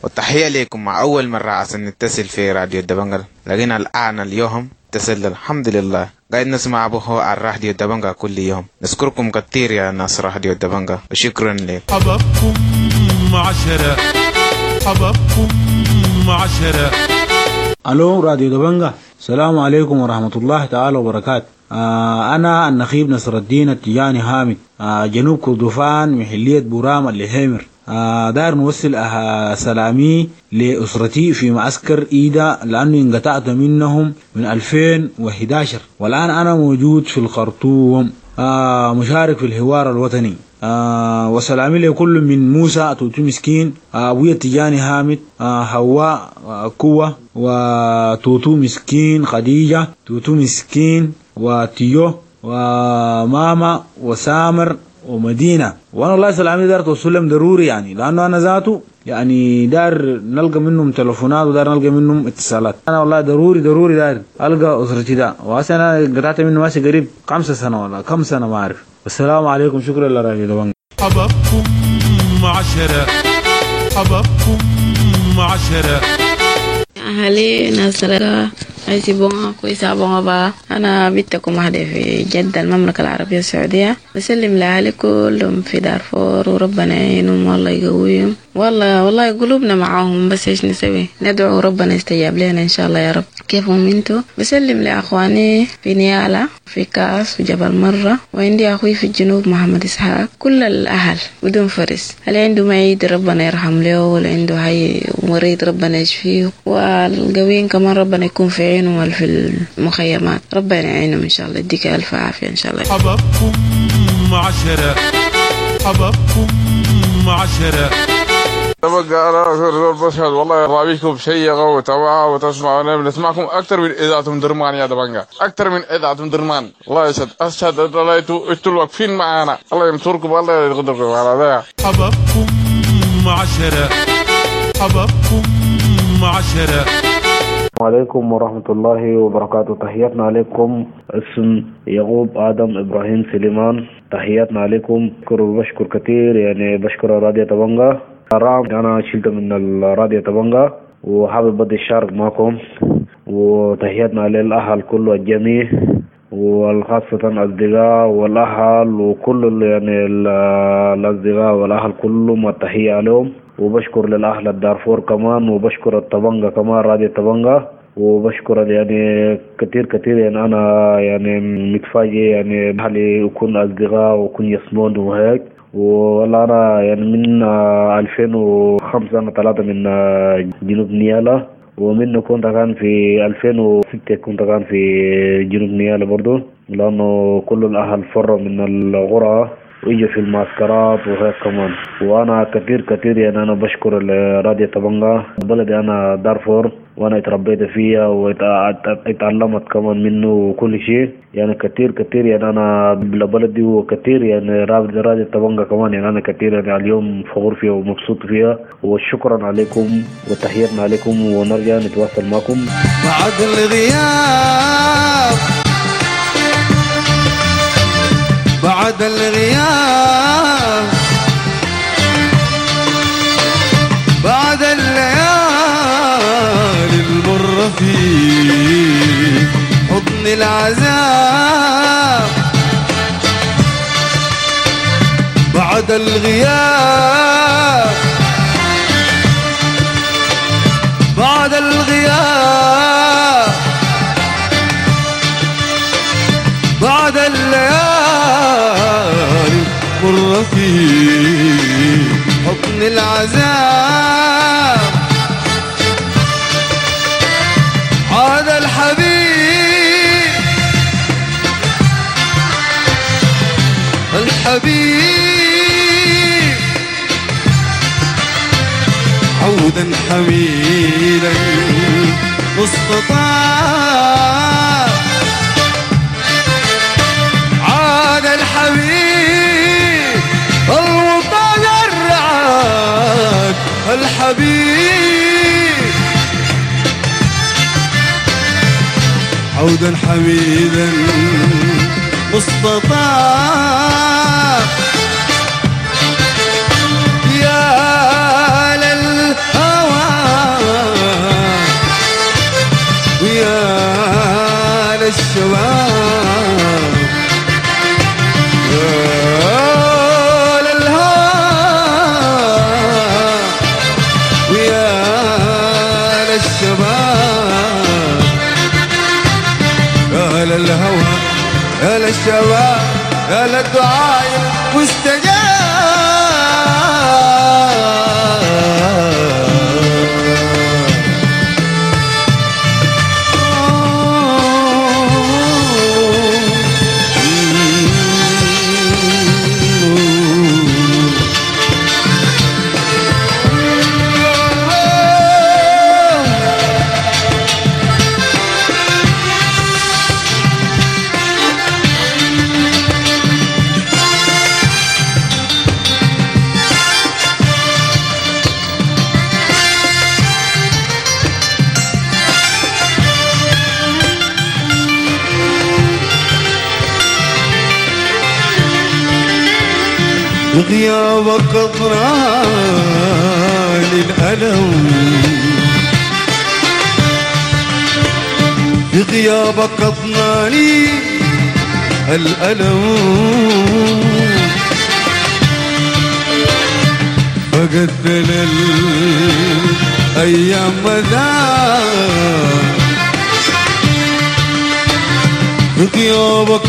والتحية لكم. مع أول مرة عشان نتصل في راديو دبنجل، لكن الآن اليوم اتصل الحمد لله قاعد نسمع أبوه على راديو دبنجل كل يوم. نشكركم كثير يا ناس راديو دبنجل وشكرا لك. حبابكم عشرة، حبابكم عشرة. الو راديو دبنجة، السلام عليكم ورحمة الله تعالى وبركاته. آه أنا النخيب نصر الدين التجاني هامد، آه جنوب كردفان محلية بورام الليهيمر. آه داير نوصل أه سلامي لأسرتي في معسكر إيدا، لأني انقطعت منهم من ألفين وإحدى عشر، والآن أنا موجود في الخرطوم، آه مشارك في الحوار الوطني. آه وسلامي لكل من موسى توتو مسكين، آه أبويا تجاني هامد، آه هواء آه كوة، وتوتو مسكين خديجة، توتو مسكين وتيو وماما وسامر ومدينة. وانا الله سلامي دار توصلهم ضروري، يعني لانه انا ذاته يعني دار نلقى منهم تلفونات ودار نلقى منهم اتصالات. انا والله ضروري ضروري دار القى اسرتي ده، وهسه انا قطعت منه ماشي قريب خمسة سنة ولا كم سنة ما اعرف. والسلام عليكم، شكرا لراجل دبنجة. حبابكم عشرة، حبابكم عشرة. أهلي ناصرة عايزي بونغا كويسة بونغا با. أنا بنتكم واحدة في جدة المملكة العربية السعودية، بسلم لأهلي كلهم في دارفور وربنا يعينهم والله يقويهم. والله والله قلوبنا معاهم، بس إيش نسوي؟ ندعو ربنا يستجاب لنا إن شاء الله يا رب. كيفهم انتو؟ بسلم لأخواني في نيالا في كاس وجبل مرة، وعندي أخوي في الجنوب محمد إسحاق، كل الأهل بدون فرس. هل عنده معيد ربنا يرحم له، ولا عنده هاي مريض ربنا يشفيه، والقويين كمان ربنا يكون في عينهم في المخيمات، ربنا يعينهم إن شاء الله. يديك ألف عافية إن شاء الله. حبابكم عشرة، حبابكم عشرة. تبقى أنا بشهد والله رابيكم شيقة وتوعى وتسمعوا. بنسمعكم أكثر من إذاعة درمان يا دبنجة، أكثر من إذاعة درمان. الله يسعد، أشهد أن لا أنتوا واقفين معانا، الله يمسوركم والله يقدركم على ذا. حبابكم عشرة، حبابكم عشرة. عليكم ورحمة الله وبركاته. تحياتنا عليكم، اسم يعقوب آدم إبراهيم سليمان. تحياتنا عليكم، بشكر بشكر كثير، يعني بشكر راديو دبنجة. رام أنا شلت من الراديو دبنجة وحابب بدي أشارك معكم، وتحياتنا للأهل كله الجميع، والخاصة الأصدقاء والأهل وكل يعني الأصدقاء والأهل كلهم التحية عليهم. وبشكر للأهل الدارفور كمان، وبشكر الطبنجة كمان راديو طبنجة، وبشكر يعني كتير كتير. يعني أنا يعني متفاجئ يعني أهلي يكون أصدقاء ويكون يسمون وهيك. والله أنا يعني من ألفين وخمسة أنا طلعت من جنوب نيالا، ومنه كنت كان في ألفين وستة كنت كان في جنوب نيالا برضو، لأنه كل الأهل فروا من الغرة ويجوا في المعسكرات وهيك كمان. وانا كثير كثير يعني انا بشكر راديو طبنجة، بلدي انا دارفور وانا اتربيت فيها واتعلمت كمان منه وكل شيء، يعني كثير كثير يعني انا بلدي وكثير يعني راديو طبنجة كمان، يعني انا كثير يعني اليوم فخور فيها ومبسوط فيها. وشكرا عليكم وتحياتنا عليكم، ونرجع نتواصل معكم بعد الغياب، بعد الغياب، بعد الليالي المرة في حضن العذاب، بعد الغياب، بعد الغياب، بعد الليالي مر في حضن العذاب، عاد الحبيب الحبيب عودا حميدا مستطاع، عاد الحبيب المتجرعات الحبيب عودا حميدا مستطاع، يا للهوى قال الدعاء مستجاب. غيابك أضراني الألم، بغيابك أضناني الألم، فقدل الأيام مذاق، بغيابك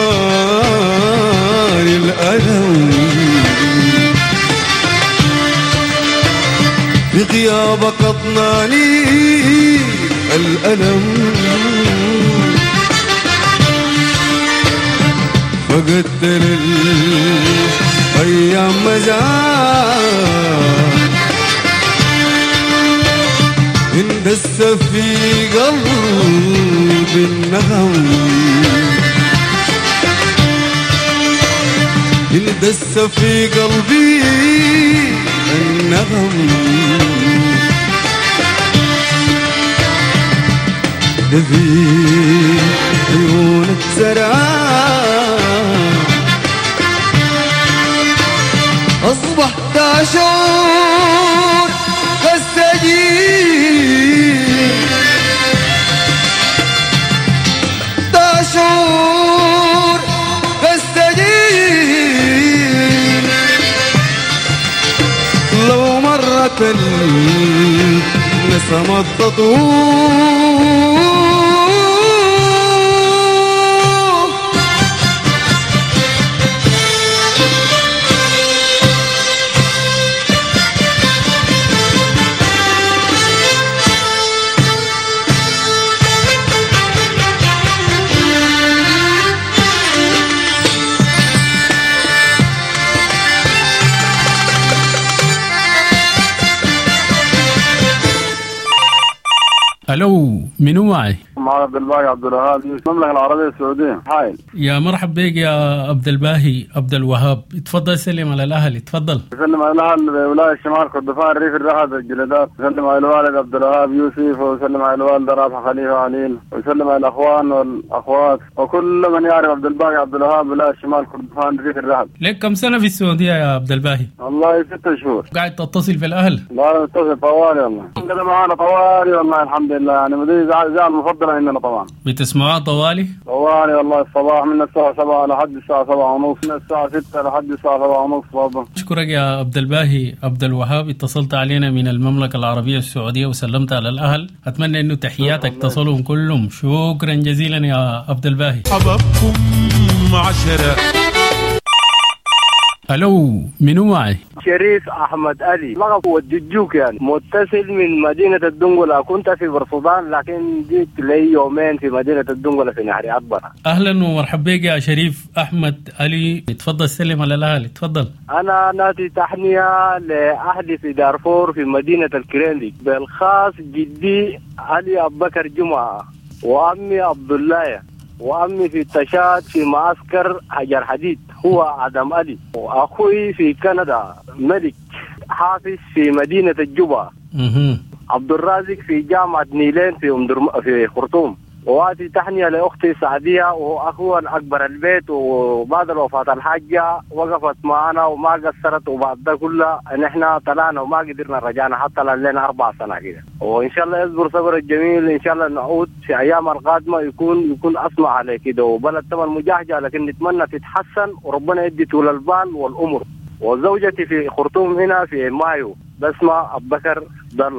أضناني الألم، بغيابك أضناني الألم، فقدر الأيام مزاق، اندس في قلبي النغم، اندس في قلبي النغم، في عيونك سرعان أصبحت أشعر كالسجين، تشعر كالسجين، لو مرت النسمة تطول، الو منو معي؟ مع عبد الباقي عبد الوهاب، المملكة العربية السعودية. حايل يا مرحب بك يا عبد الباهي عبد الوهاب، اتفضل سلم على الاهل، اتفضل. سلم على الاهل بولاية شمال كردفان ريف الرحب الجلدات، سلم على الوالد عبد الوهاب يوسف، وسلم على الوالدة رابحة خليفة عليل، وسلم على الاخوان والاخوات وكل من يعرف عبد الباقي عبد الوهاب ولاية شمال كردفان ريف الرحب. لك كم سنة في السعودية يا عبد الباهي؟ والله ست شهور. قاعد تتصل في الاهل؟ لا نتصل طوالي والله، كذا معانا طوالي والله الحمد لله، يعني مدري زعل المفضلة عندنا طبعا. بتسمعوها طوالي؟ طوالي والله، الصباح من الساعة سبعة لحد الساعة سبعة ونص، من الساعة ستة لحد الساعة سبعة ونص برضه. أشكرك يا عبد الباهي عبد الوهاب، اتصلت علينا من المملكة العربية السعودية وسلمت على الأهل، أتمنى إنه تحياتك تصلهم كلهم. شكرا جزيلا يا عبد الباهي. حبابكم عشرة. الو منو معي؟ شريف احمد علي، لقب ودجوك، يعني متصل من مدينه الدنقله، كنت في برصدان لكن جيت لي يومين في مدينه الدنقله في نهر عبره. اهلا ومرحبا بك يا شريف احمد علي، اتفضل سلم على الاهل، اتفضل. انا ناتي تحنيه لاهلي في دارفور في مدينه الكريندي، بالخاص جدي علي ابو بكر جمعه، وامي عبد الله، وأمي في التشاد في معسكر حجر حديد هو عدم علي، وأخوي في كندا ملك حافظ في مدينة الجبا، عبد الرازق في جامعة نيلين في أم في خرطوم، وواتي تحنية لأختي سعدية وأخوها أكبر البيت، وبعد الوفاة الحاجة وقفت معنا وما قصرت، وبعد ده كله نحن طلعنا وما قدرنا رجعنا حتى لنا أربع سنة كده، وإن شاء الله يصبر صبر الجميل، إن شاء الله نعود في أيام القادمة يكون يكون أسمع على كده، وبلد طبعا مجاهجة لكن نتمنى تتحسن وربنا يدي طول البال والأمر. وزوجتي في خرطوم هنا في مايو بسمة أبو بكر ضلع،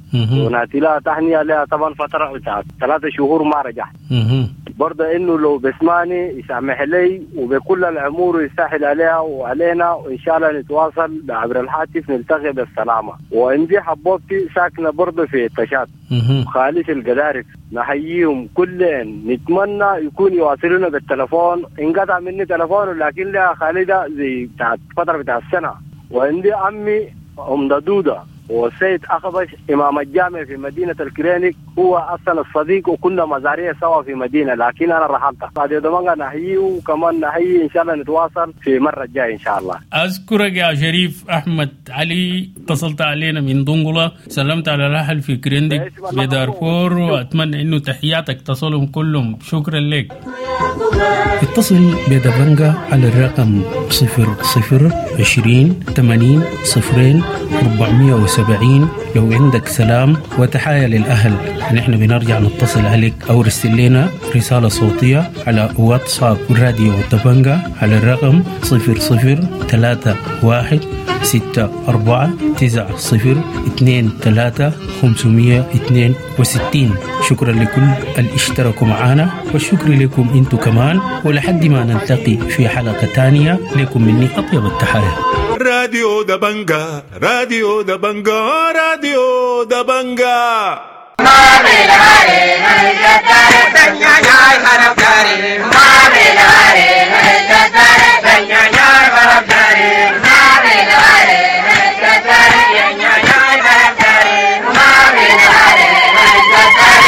وناتي لها تحنية لها طبعا فترة بتاعت ثلاثة شهور ما رجعت. برضه إنه لو بسمعني يسامح لي وبكل الأمور يسهل عليها وعلينا، وإن شاء الله نتواصل عبر الهاتف نلتقي بالسلامة. وعندي حبوبتي ساكنة برضه في التشات خالص القدارف، نحييهم كلهم، نتمنى يكون يواصلونا بالتلفون. انقطع مني تلفون لكن لها خالدة زي بتاعت فترة بتاع السنة. وعندي عمي أم دودة وسيد أخبش إمام الجامع في مدينة الكرينيك، هو أصلا الصديق وكنا مزارية سوا في مدينة، لكن أنا رحلت. راديو دبنجة نحييه وكمان نحيي، إن شاء الله نتواصل في مرة الجاية إن شاء الله. أذكرك يا شريف أحمد علي، اتصلت علينا من دنقلة، سلمت على الأهل في كرينديك بدارفور، وأتمنى إنه تحياتك تصلهم كلهم. شكرا لك. اتصل بدبنجة على الرقم صفر صفر عشرين ثمانين صفرين أربعمية وسبعين لو عندك سلام وتحايا للأهل. نحن بنرجع نتصل عليك أو رسل لنا رسالة صوتية على واتساب راديو دبنجة على الرقم صفر صفر ثلاثة واحد ستة أربعة تسعة صفر اثنين ثلاثة خمسمية اثنين وستين. شكرا لكل اللي اشتركوا معنا، والشكر لكم انتم كمان، ولحد ما نلتقي في حلقة تانية لكم مني أطيب التحايا. راديو دبنجة، راديو دبنجة، راديو دبنجة. ما بلاري هيجتر دنيا جاي خربتاري، ما بلاري هيجتر دنيا جاي خربتاري، ما بلاري هيجتر دنيا جاي خربتاري، ما بلاري هيجتر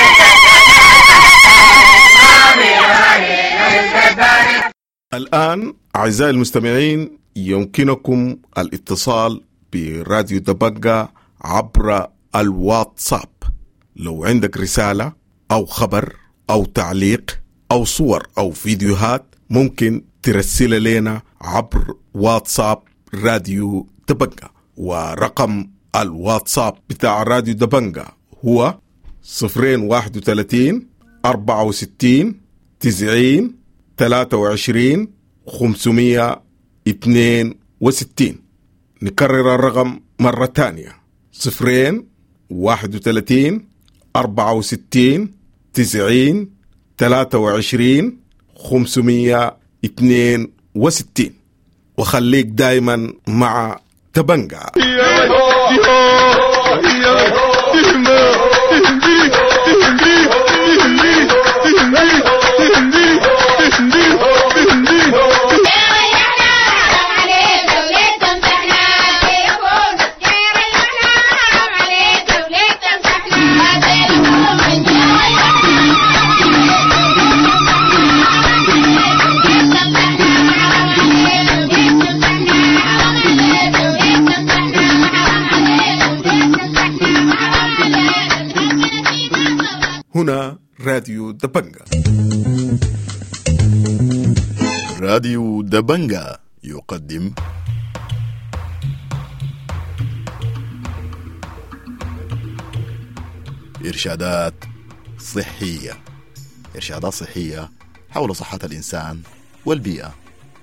الآن أعزائي المستمعين يمكنكم الاتصال براديو دبنجة عبر الواتساب. لو عندك رسالة أو خبر أو تعليق أو صور أو فيديوهات ممكن ترسل لنا عبر واتساب راديو دبنجة. ورقم الواتساب بتاع راديو دبنجة هو صفرين واحد وثلاثين أربعة وستين تسعين ثلاثة وعشرين خمسمية اثنين وستين. نكرر الرقم مرة تانية، صفرين واحد وثلاثين أربعة وستين تسعين ثلاثة وعشرين خمسمية اثنين وستين. وخليك دايما مع دبنجة. هنا راديو دبنجة. راديو دبنجة يقدم إرشادات صحية، إرشادات صحية حول صحة الإنسان والبيئة.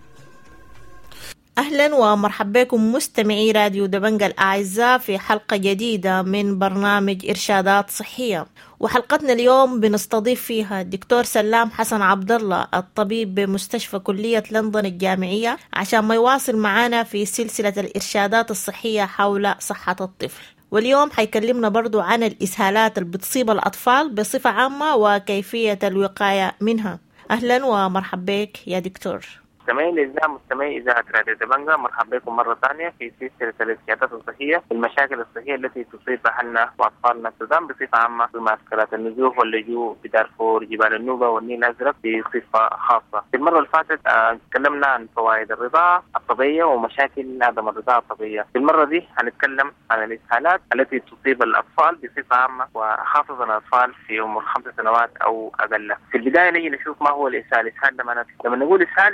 أهلا ومرحبا بكم مستمعي راديو دبنجة الأعزاء في حلقة جديدة من برنامج إرشادات صحية. وحلقتنا اليوم بنستضيف فيها الدكتور سلام حسن عبد الله، الطبيب بمستشفى كلية لندن الجامعية، عشان ما يواصل معنا في سلسلة الإرشادات الصحية حول صحة الطفل. واليوم حيكلمنا برضو عن الإسهالات اللي بتصيب الأطفال بصفة عامة وكيفية الوقاية منها. أهلا ومرحبا بك يا دكتور. مستمعين الإذاعة مستمعي إذاعة راديو دبنجة، مرحبا بكم مرة ثانية في سلسلة الإرشادات الصحية، المشاكل الصحية التي تصيب أهلنا وأطفالنا السودان بصفة عامة، في معسكرات النزوح واللجوء في دارفور، جبال النوبة والنيل الأزرق بصفة خاصة. في المرة اللي فاتت آه تكلمنا عن فوائد الرضاعة الطبيعية ومشاكل عدم الرضاعة الطبيعية. في المرة دي هنتكلم عن الإسهالات التي تصيب الأطفال بصفة عامة، وخاصة الأطفال في عمر خمس سنوات أو أقل. في البداية نجي نشوف ما هو الإسهال. الإسهال لما لما نقول إسهال، إسهال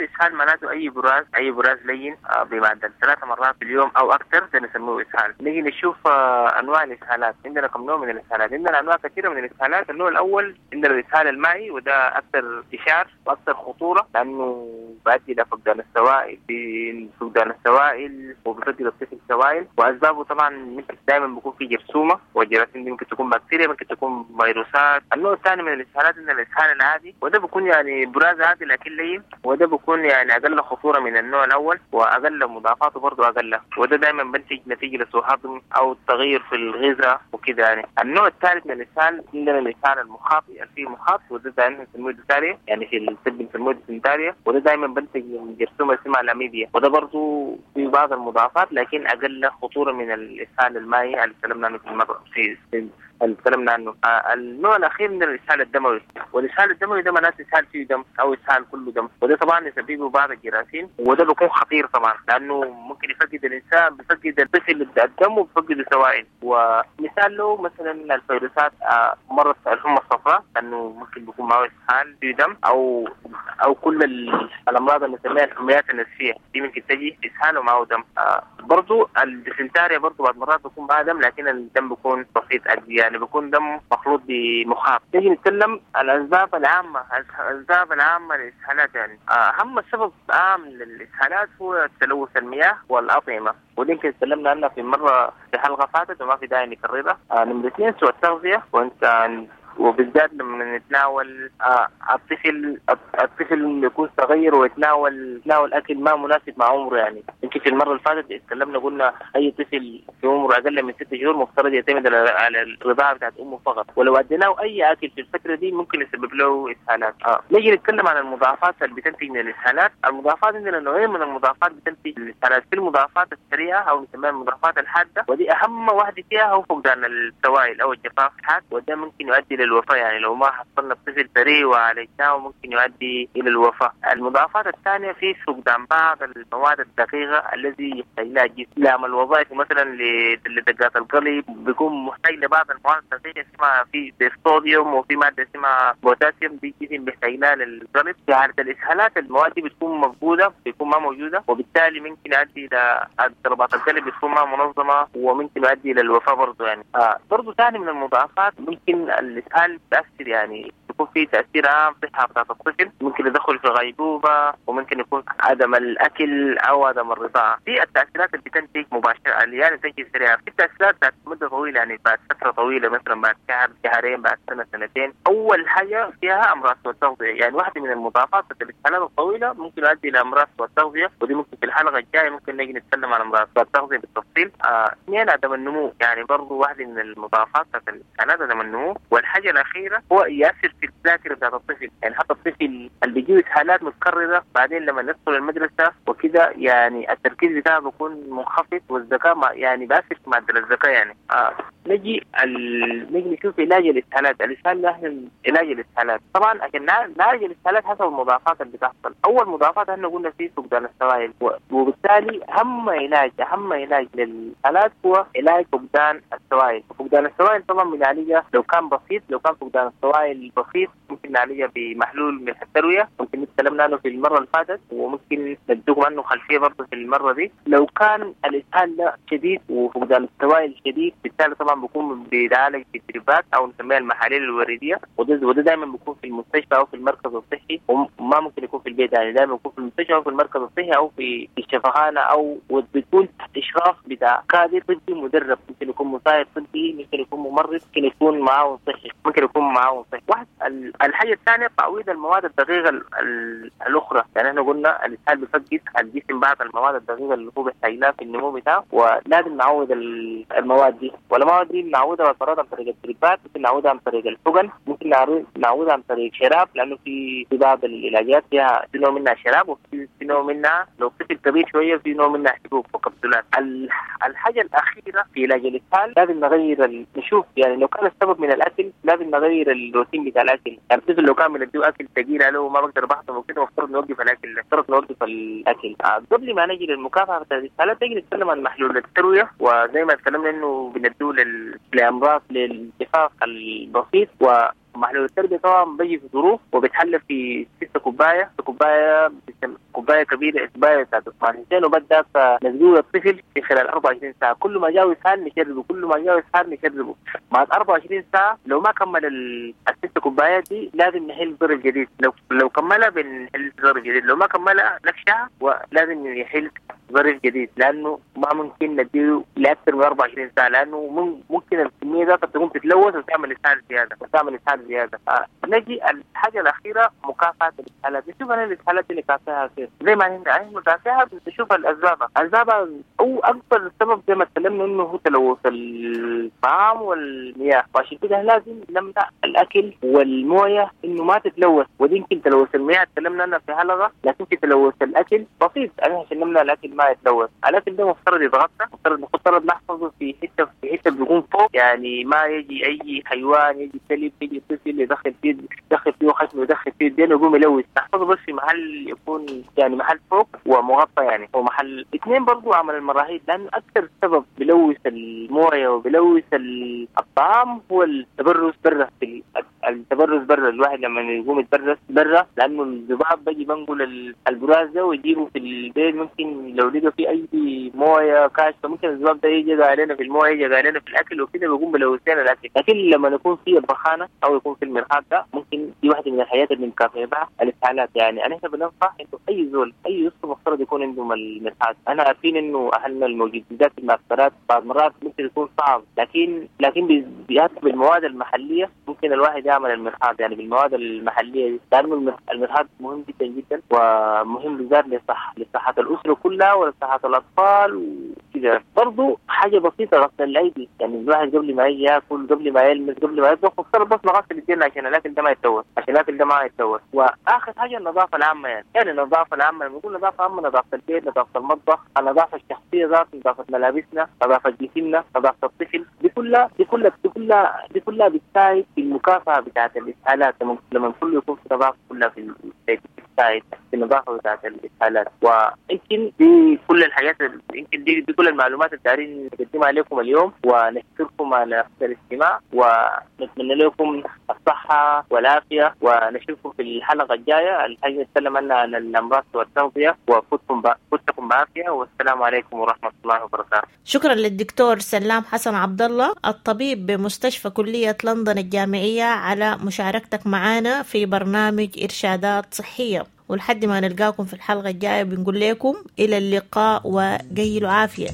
معناته اي براز اي براز لين بمعدل ثلاث مرات في اليوم او اكثر ده نسميه اسهال. نيجي نشوف انواع الاسهالات. عندنا كم نوع من الاسهالات؟ عندنا انواع كثيره من الاسهالات. النوع الاول عندنا الاسهال المائي، وده اكثر انتشار واكثر خطوره لانه بيؤدي الى فقدان السوائل فقدان السوائل وبيفقد الطفل السوائل، واسبابه طبعا ممكن دائما بيكون في جرثومه، والجراثيم دي ممكن تكون بكتيريا، ممكن تكون فيروسات. النوع الثاني من الاسهالات عندنا الاسهال العادي، وده بيكون يعني براز عادي لكن لين، وده بيكون يعني اقل خطوره من النوع الاول واقل مضاعفاته برضه اقل، وده دائما بنتج نتيجه لسوء هضم او تغير في الغذاء وكده يعني. النوع الثالث من الاسهال عندنا الاسهال المخاطي، فيه مخاط، وده دائما بنسميه ديساريا، يعني في الطب بنسميه ديسنتاريا، وده دائما بنتج من جرثومه اسمها الاميبيا، وده برضه في بعض المضاعفات لكن اقل خطوره من الاسهال المائي اللي تكلمنا عنه في المره في اللي تكلمنا عنه. آه النوع الاخير من الاسهال الدموي، والاسهال الدموي ده معناته اسهال فيه دم او اسهال كله دم، وده طبعا يسببه بعض الجراثيم، وده بيكون خطير طبعا لانه ممكن يفقد الانسان، بيفقد الطفل الدم وبيفقد السوائل. ومثال له مثلا الفيروسات، آه مرض الحمى الصفراء لانه ممكن بيكون معه اسهال فيه دم، او او كل الامراض اللي نسميها الحميات النسفيه دي ممكن تجي اسهال ومعه دم. آه برضو الديسنتاريا برضو بعض مرات بيكون معها دم لكن الدم بيكون بسيط يعني بيكون دم مخلوط بمخاط. نيجي نتكلم عن الاسباب العامه، الاسباب العامه للاسهالات يعني. اهم سبب عام للاسهالات هو تلوث المياه والاطعمه، ودي يمكن تكلمنا عنها في مره في حلقه فاتت وما في داعي نكررها. نمرة اثنين سوء التغذيه، وانت وبالذات لما نتناول آه الطفل الطفل يكون صغير ويتناول يتناول اكل ما مناسب مع عمره يعني. يمكن في المره اللي فاتت اتكلمنا قلنا اي طفل في عمره اقل من ست شهور مفترض يعتمد على الرضاعه بتاعت امه فقط، ولو اديناه اي اكل في الفتره دي ممكن يسبب له اسهالات. اه نيجي نتكلم عن المضاعفات اللي بتنتج من الاسهالات. المضاعفات عندنا نوعين من المضاعفات بتنتج من الاسهالات، في المضاعفات السريعه او نسميها المضاعفات الحاده، ودي اهم واحده فيها هو فقدان السوائل او الجفاف الحاد، وده ممكن يؤدي للوفاه يعني لو ما حصلنا الطفل سريع وعالجناه ممكن يؤدي الى الوفاه. المضاعفات الثانيه في فقدان بعض المواد الدقيقه الذي يحتاج لها الجسم لعمل وظائفي، مثلا لدقات القلب بيكون محتاج لبعض المواد الدقيقه اسمها في الصوديوم وفي ماده اسمها بوتاسيوم، دي الجسم بيحتاج لها للقلب. في حاله الاسهالات المواد دي بتكون مفقوده، بتكون ما موجوده، وبالتالي ممكن يؤدي الى ضربات القلب بتكون ما منظمه وممكن يؤدي الى الوفاه برضه يعني. آه برضه ثاني من المضاعفات ممكن الاسهال تأثير يعني يكون في تأثير عام في صحة بتاعت الطفل، ممكن يدخل في غيبوبة، وممكن يكون عدم الأكل أو عدم الرضاعة. في التأثيرات اللي بتنتج مباشرة اللي يعني تنتج سريعة، في التأثيرات بعد مدة طويلة يعني بعد فترة طويلة مثلا بعد شهر شهرين بعد سنة سنتين. أول حاجة فيها أمراض سوء التغذية، يعني واحدة من المضاعفات في الحالات الطويلة ممكن يؤدي إلى أمراض سوء التغذية، ودي ممكن في الحلقة الجاية ممكن نيجي نتكلم عن أمراض سوء التغذية بالتفصيل. اثنين آه عدم النمو، يعني برضو واحدة من المضاعفات في الحالات عدم النمو. والحاجة الأخيرة هو يأثر في الذاكرة بتاعت الطفل، يعني حتى الطفل اللي بيجيه اسهالات متكررة بعدين لما يدخل المدرسة وكده يعني التركيز بتاعه بيكون منخفض والذكاء يعني بيأثر في معدل الذكاء يعني. آه. نجي ال... نجي نشوف علاج الاسهالات. الاسهال ده علاج الاسهالات طبعا عشان نعالج الاسهالات حسب المضاعفات اللي بتحصل. اول مضاعفات احنا قلنا فيه فقدان السوائل، وبالتالي اهم علاج اهم علاج للاسهالات هو علاج فقدان السوائل. فقدان السوائل طبعا بنعالجها لو كان بسيط، لو كان فقدان السوائل بسيط ممكن نعالجها بمحلول ملح التروية، ممكن نتكلمنا عنه في المرة اللي فاتت وممكن ندوكم عنه خلفية برضه في المرة دي. لو كان الاسهال ده شديد وفقدان السوائل شديد بالتالي طبعا بيكون بيتعالج في التدريبات او نسميها المحاليل الوردية، وده وده دايما بيكون في المستشفى او في المركز الصحي، وما ممكن يكون في البيت يعني دايما بيكون في المستشفى او في المركز الصحي او في الشفخانة، او وبتكون تحت اشراف بتاع كادر طبي مدرب، ممكن يكون مساعد طبي، ممكن يكون ممرض، ممكن يكون معاون صحي، ممكن يكون معاون صحي. واحد الحاجة الثانية تعويض المواد الدقيقة الأخرى، يعني احنا قلنا الإسهال بيفقد الجسم بعض المواد الدقيقة اللي هو بيحتاج لها في النمو بتاعه، ولازم نعوض المواد دي، والمواد دي نعوضها بطريقة عن طريق التريبات، ممكن نعوضها عن طريق الحقن، ممكن نعوضها عن طريق شراب، لأنه في في بعض العلاجات فيها في نوع منها شراب وفي في نوع منها لو طفل كبير شوية في نوع منها حبوب وكبسولات. الحاجة الأخيرة في علاج الإسهال لازم نغير نشوف يعني لو كان السبب من الأكل لازم نغير الروتين بتاع الأكل، يعني الطفل لو كان بنديه أكل ثقيل عليه وما بقدر بحثه وكده مفترض نوقف الأكل، مفترض نوقف الأكل. قبل ما نجي للمكافحة بتاع الإسهالات نجي نتكلم عن محلول التروية، وزي ما تكلمنا إنه بنديه للأمراض للجفاف البسيط و محلول التربية طبعا بيجي في ظروف وبيتحلى في ستة كوباية كوباية كوباية كبيرة كوباية بتاعت عشان وبدأ نسقيه الطفل في خلال أربعة وعشرين ساعة. كل ما جاء يسهل نشربه كل ما جاء يسهل نشربه بعد أربعة وعشرين ساعة. لو ما كمل الست كوبايات دي لازم نحل ضرب جديد. لو لو كملها بنحل ضرب جديد. لو ما كملها نكشها ولازم يحل ضرب جديد لأنه ما ممكن نديه لأكثر من أربعة وعشرين ساعة لأنه ممكن الكمية ذاتها تقوم تتلوث وتعمل إسهال زيادة وتعمل إسهال زيادة. آه. نجي الحاجة الأخيرة مكافأة الإسهالات. نشوف أنا الإسهالات اللي كافيها كيف زي ما هنا عين مكافئها بنشوف الأسباب. الأسباب أو أكبر سبب زي ما تكلمنا إنه هو تلوث الطعام والمياه وعشان كده لازم نمنع الأكل والموية إنه ما تتلوث. ودي يمكن تلوث المياه تكلمنا أنا في حلقة لكن في تلوث الأكل بسيط عشان نمنع الأكل ما يتلوث. الأكل ده مفترض يتغطى مفترض مفترض نحفظه في حتة في حتة بيكون فوق يعني ما يجي أي حيوان يجي كلب يجي طفل يدخل فيه يدخل فيه خشم يدخل فيه الدين ويقوم يلوث. نحفظه بس في محل يكون يعني محل فوق ومغطى يعني هو محل. اثنين برضو عمل المراحيض لأن أكثر سبب بلوث الموية وبلوث الطعام هو التبرز برا. التبرز برا الواحد لما يقوم يتبرز برا لأنه الذباب بيجي بنقول البراز ده ويجيبه في البيت. ممكن لو لقى في أي موية كاشفة ممكن الذباب ده يجي علينا في الموية يجي علينا في الأكل وكده بيقوم بلوثين الأكل. لكن لما يكون في البخانة أو يكون في المرحاض ده ممكن دي واحدة من الحياة اللي بنكافئها الإسهالات. يعني أنا بننصح إنه أي زول أي يصل مفترض يكون عندهم المرحاض. أنا عارفين إنه أهلنا الموجودين في المعسكرات بعض مرات ممكن يكون صعب لكن لكن بيأتي بالمواد المحلية ممكن الواحد يعمل المرحاض يعني بالمواد المحلية لأنه المرحاض مهم جدا جدا ومهم بالذات لصح لصحة الأسرة كلها ولصحة الأطفال وكذا. برضو حاجة بسيطة غسل الأيدي يعني الواحد قبل ما يأكل قبل ما يلمس قبل ما يطبخ مفترض بس نغسل يدينا عشان الأكل ده ما يتلوث عشان الأكل ده ما يتلوث. وآخر حاجة النظافة العامة يعني يعني النظافة العامة لما نقول نظافة عامة نظافة البيت نظافة المطبخ النظافة الشخصية ذات نظافة ملابسنا نظافة جسمنا نظافة الطفل دي كلها دي كلها دي كلها دي كلها بتساعد في المكافأة بتاعة الإسهالات. لما كله يكون في نظافة كلها في البيت بتساعد في النظافة بتاعة الإسهالات. ويمكن دي كل الحاجات يمكن دي, دي كل المعلومات اللي دايرين نقدمها عليكم اليوم ونشكركم على الاستماع ونتمنى لكم الصحة والعافية ونشوفكم في الحلقة الجاية الحاجة نتكلم عنها عن الأمراض والتغذية وفوتكم فوتكم بعافية والسلام عليكم ورحمة الله وبركاته. شكرا للدكتور سلام حسن عبد الله الطبيب بمستشفى كلية لندن الجامعية على مشاركتك معنا في برنامج إرشادات صحية. ولحد ما نلقاكم في الحلقة الجاية بنقول لكم إلى اللقاء وجيلوا عافية.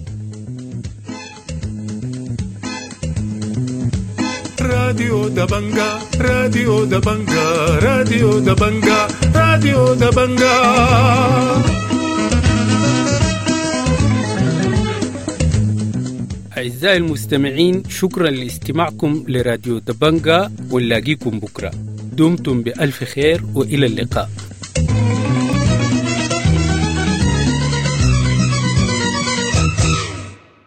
راديو دبنجا راديو دبنجا راديو دبنجا راديو دبنجا. أعزائي المستمعين شكرا لاستماعكم لراديو دبنجا ونلاقيكم بكرة. دمتم بألف خير وإلى اللقاء.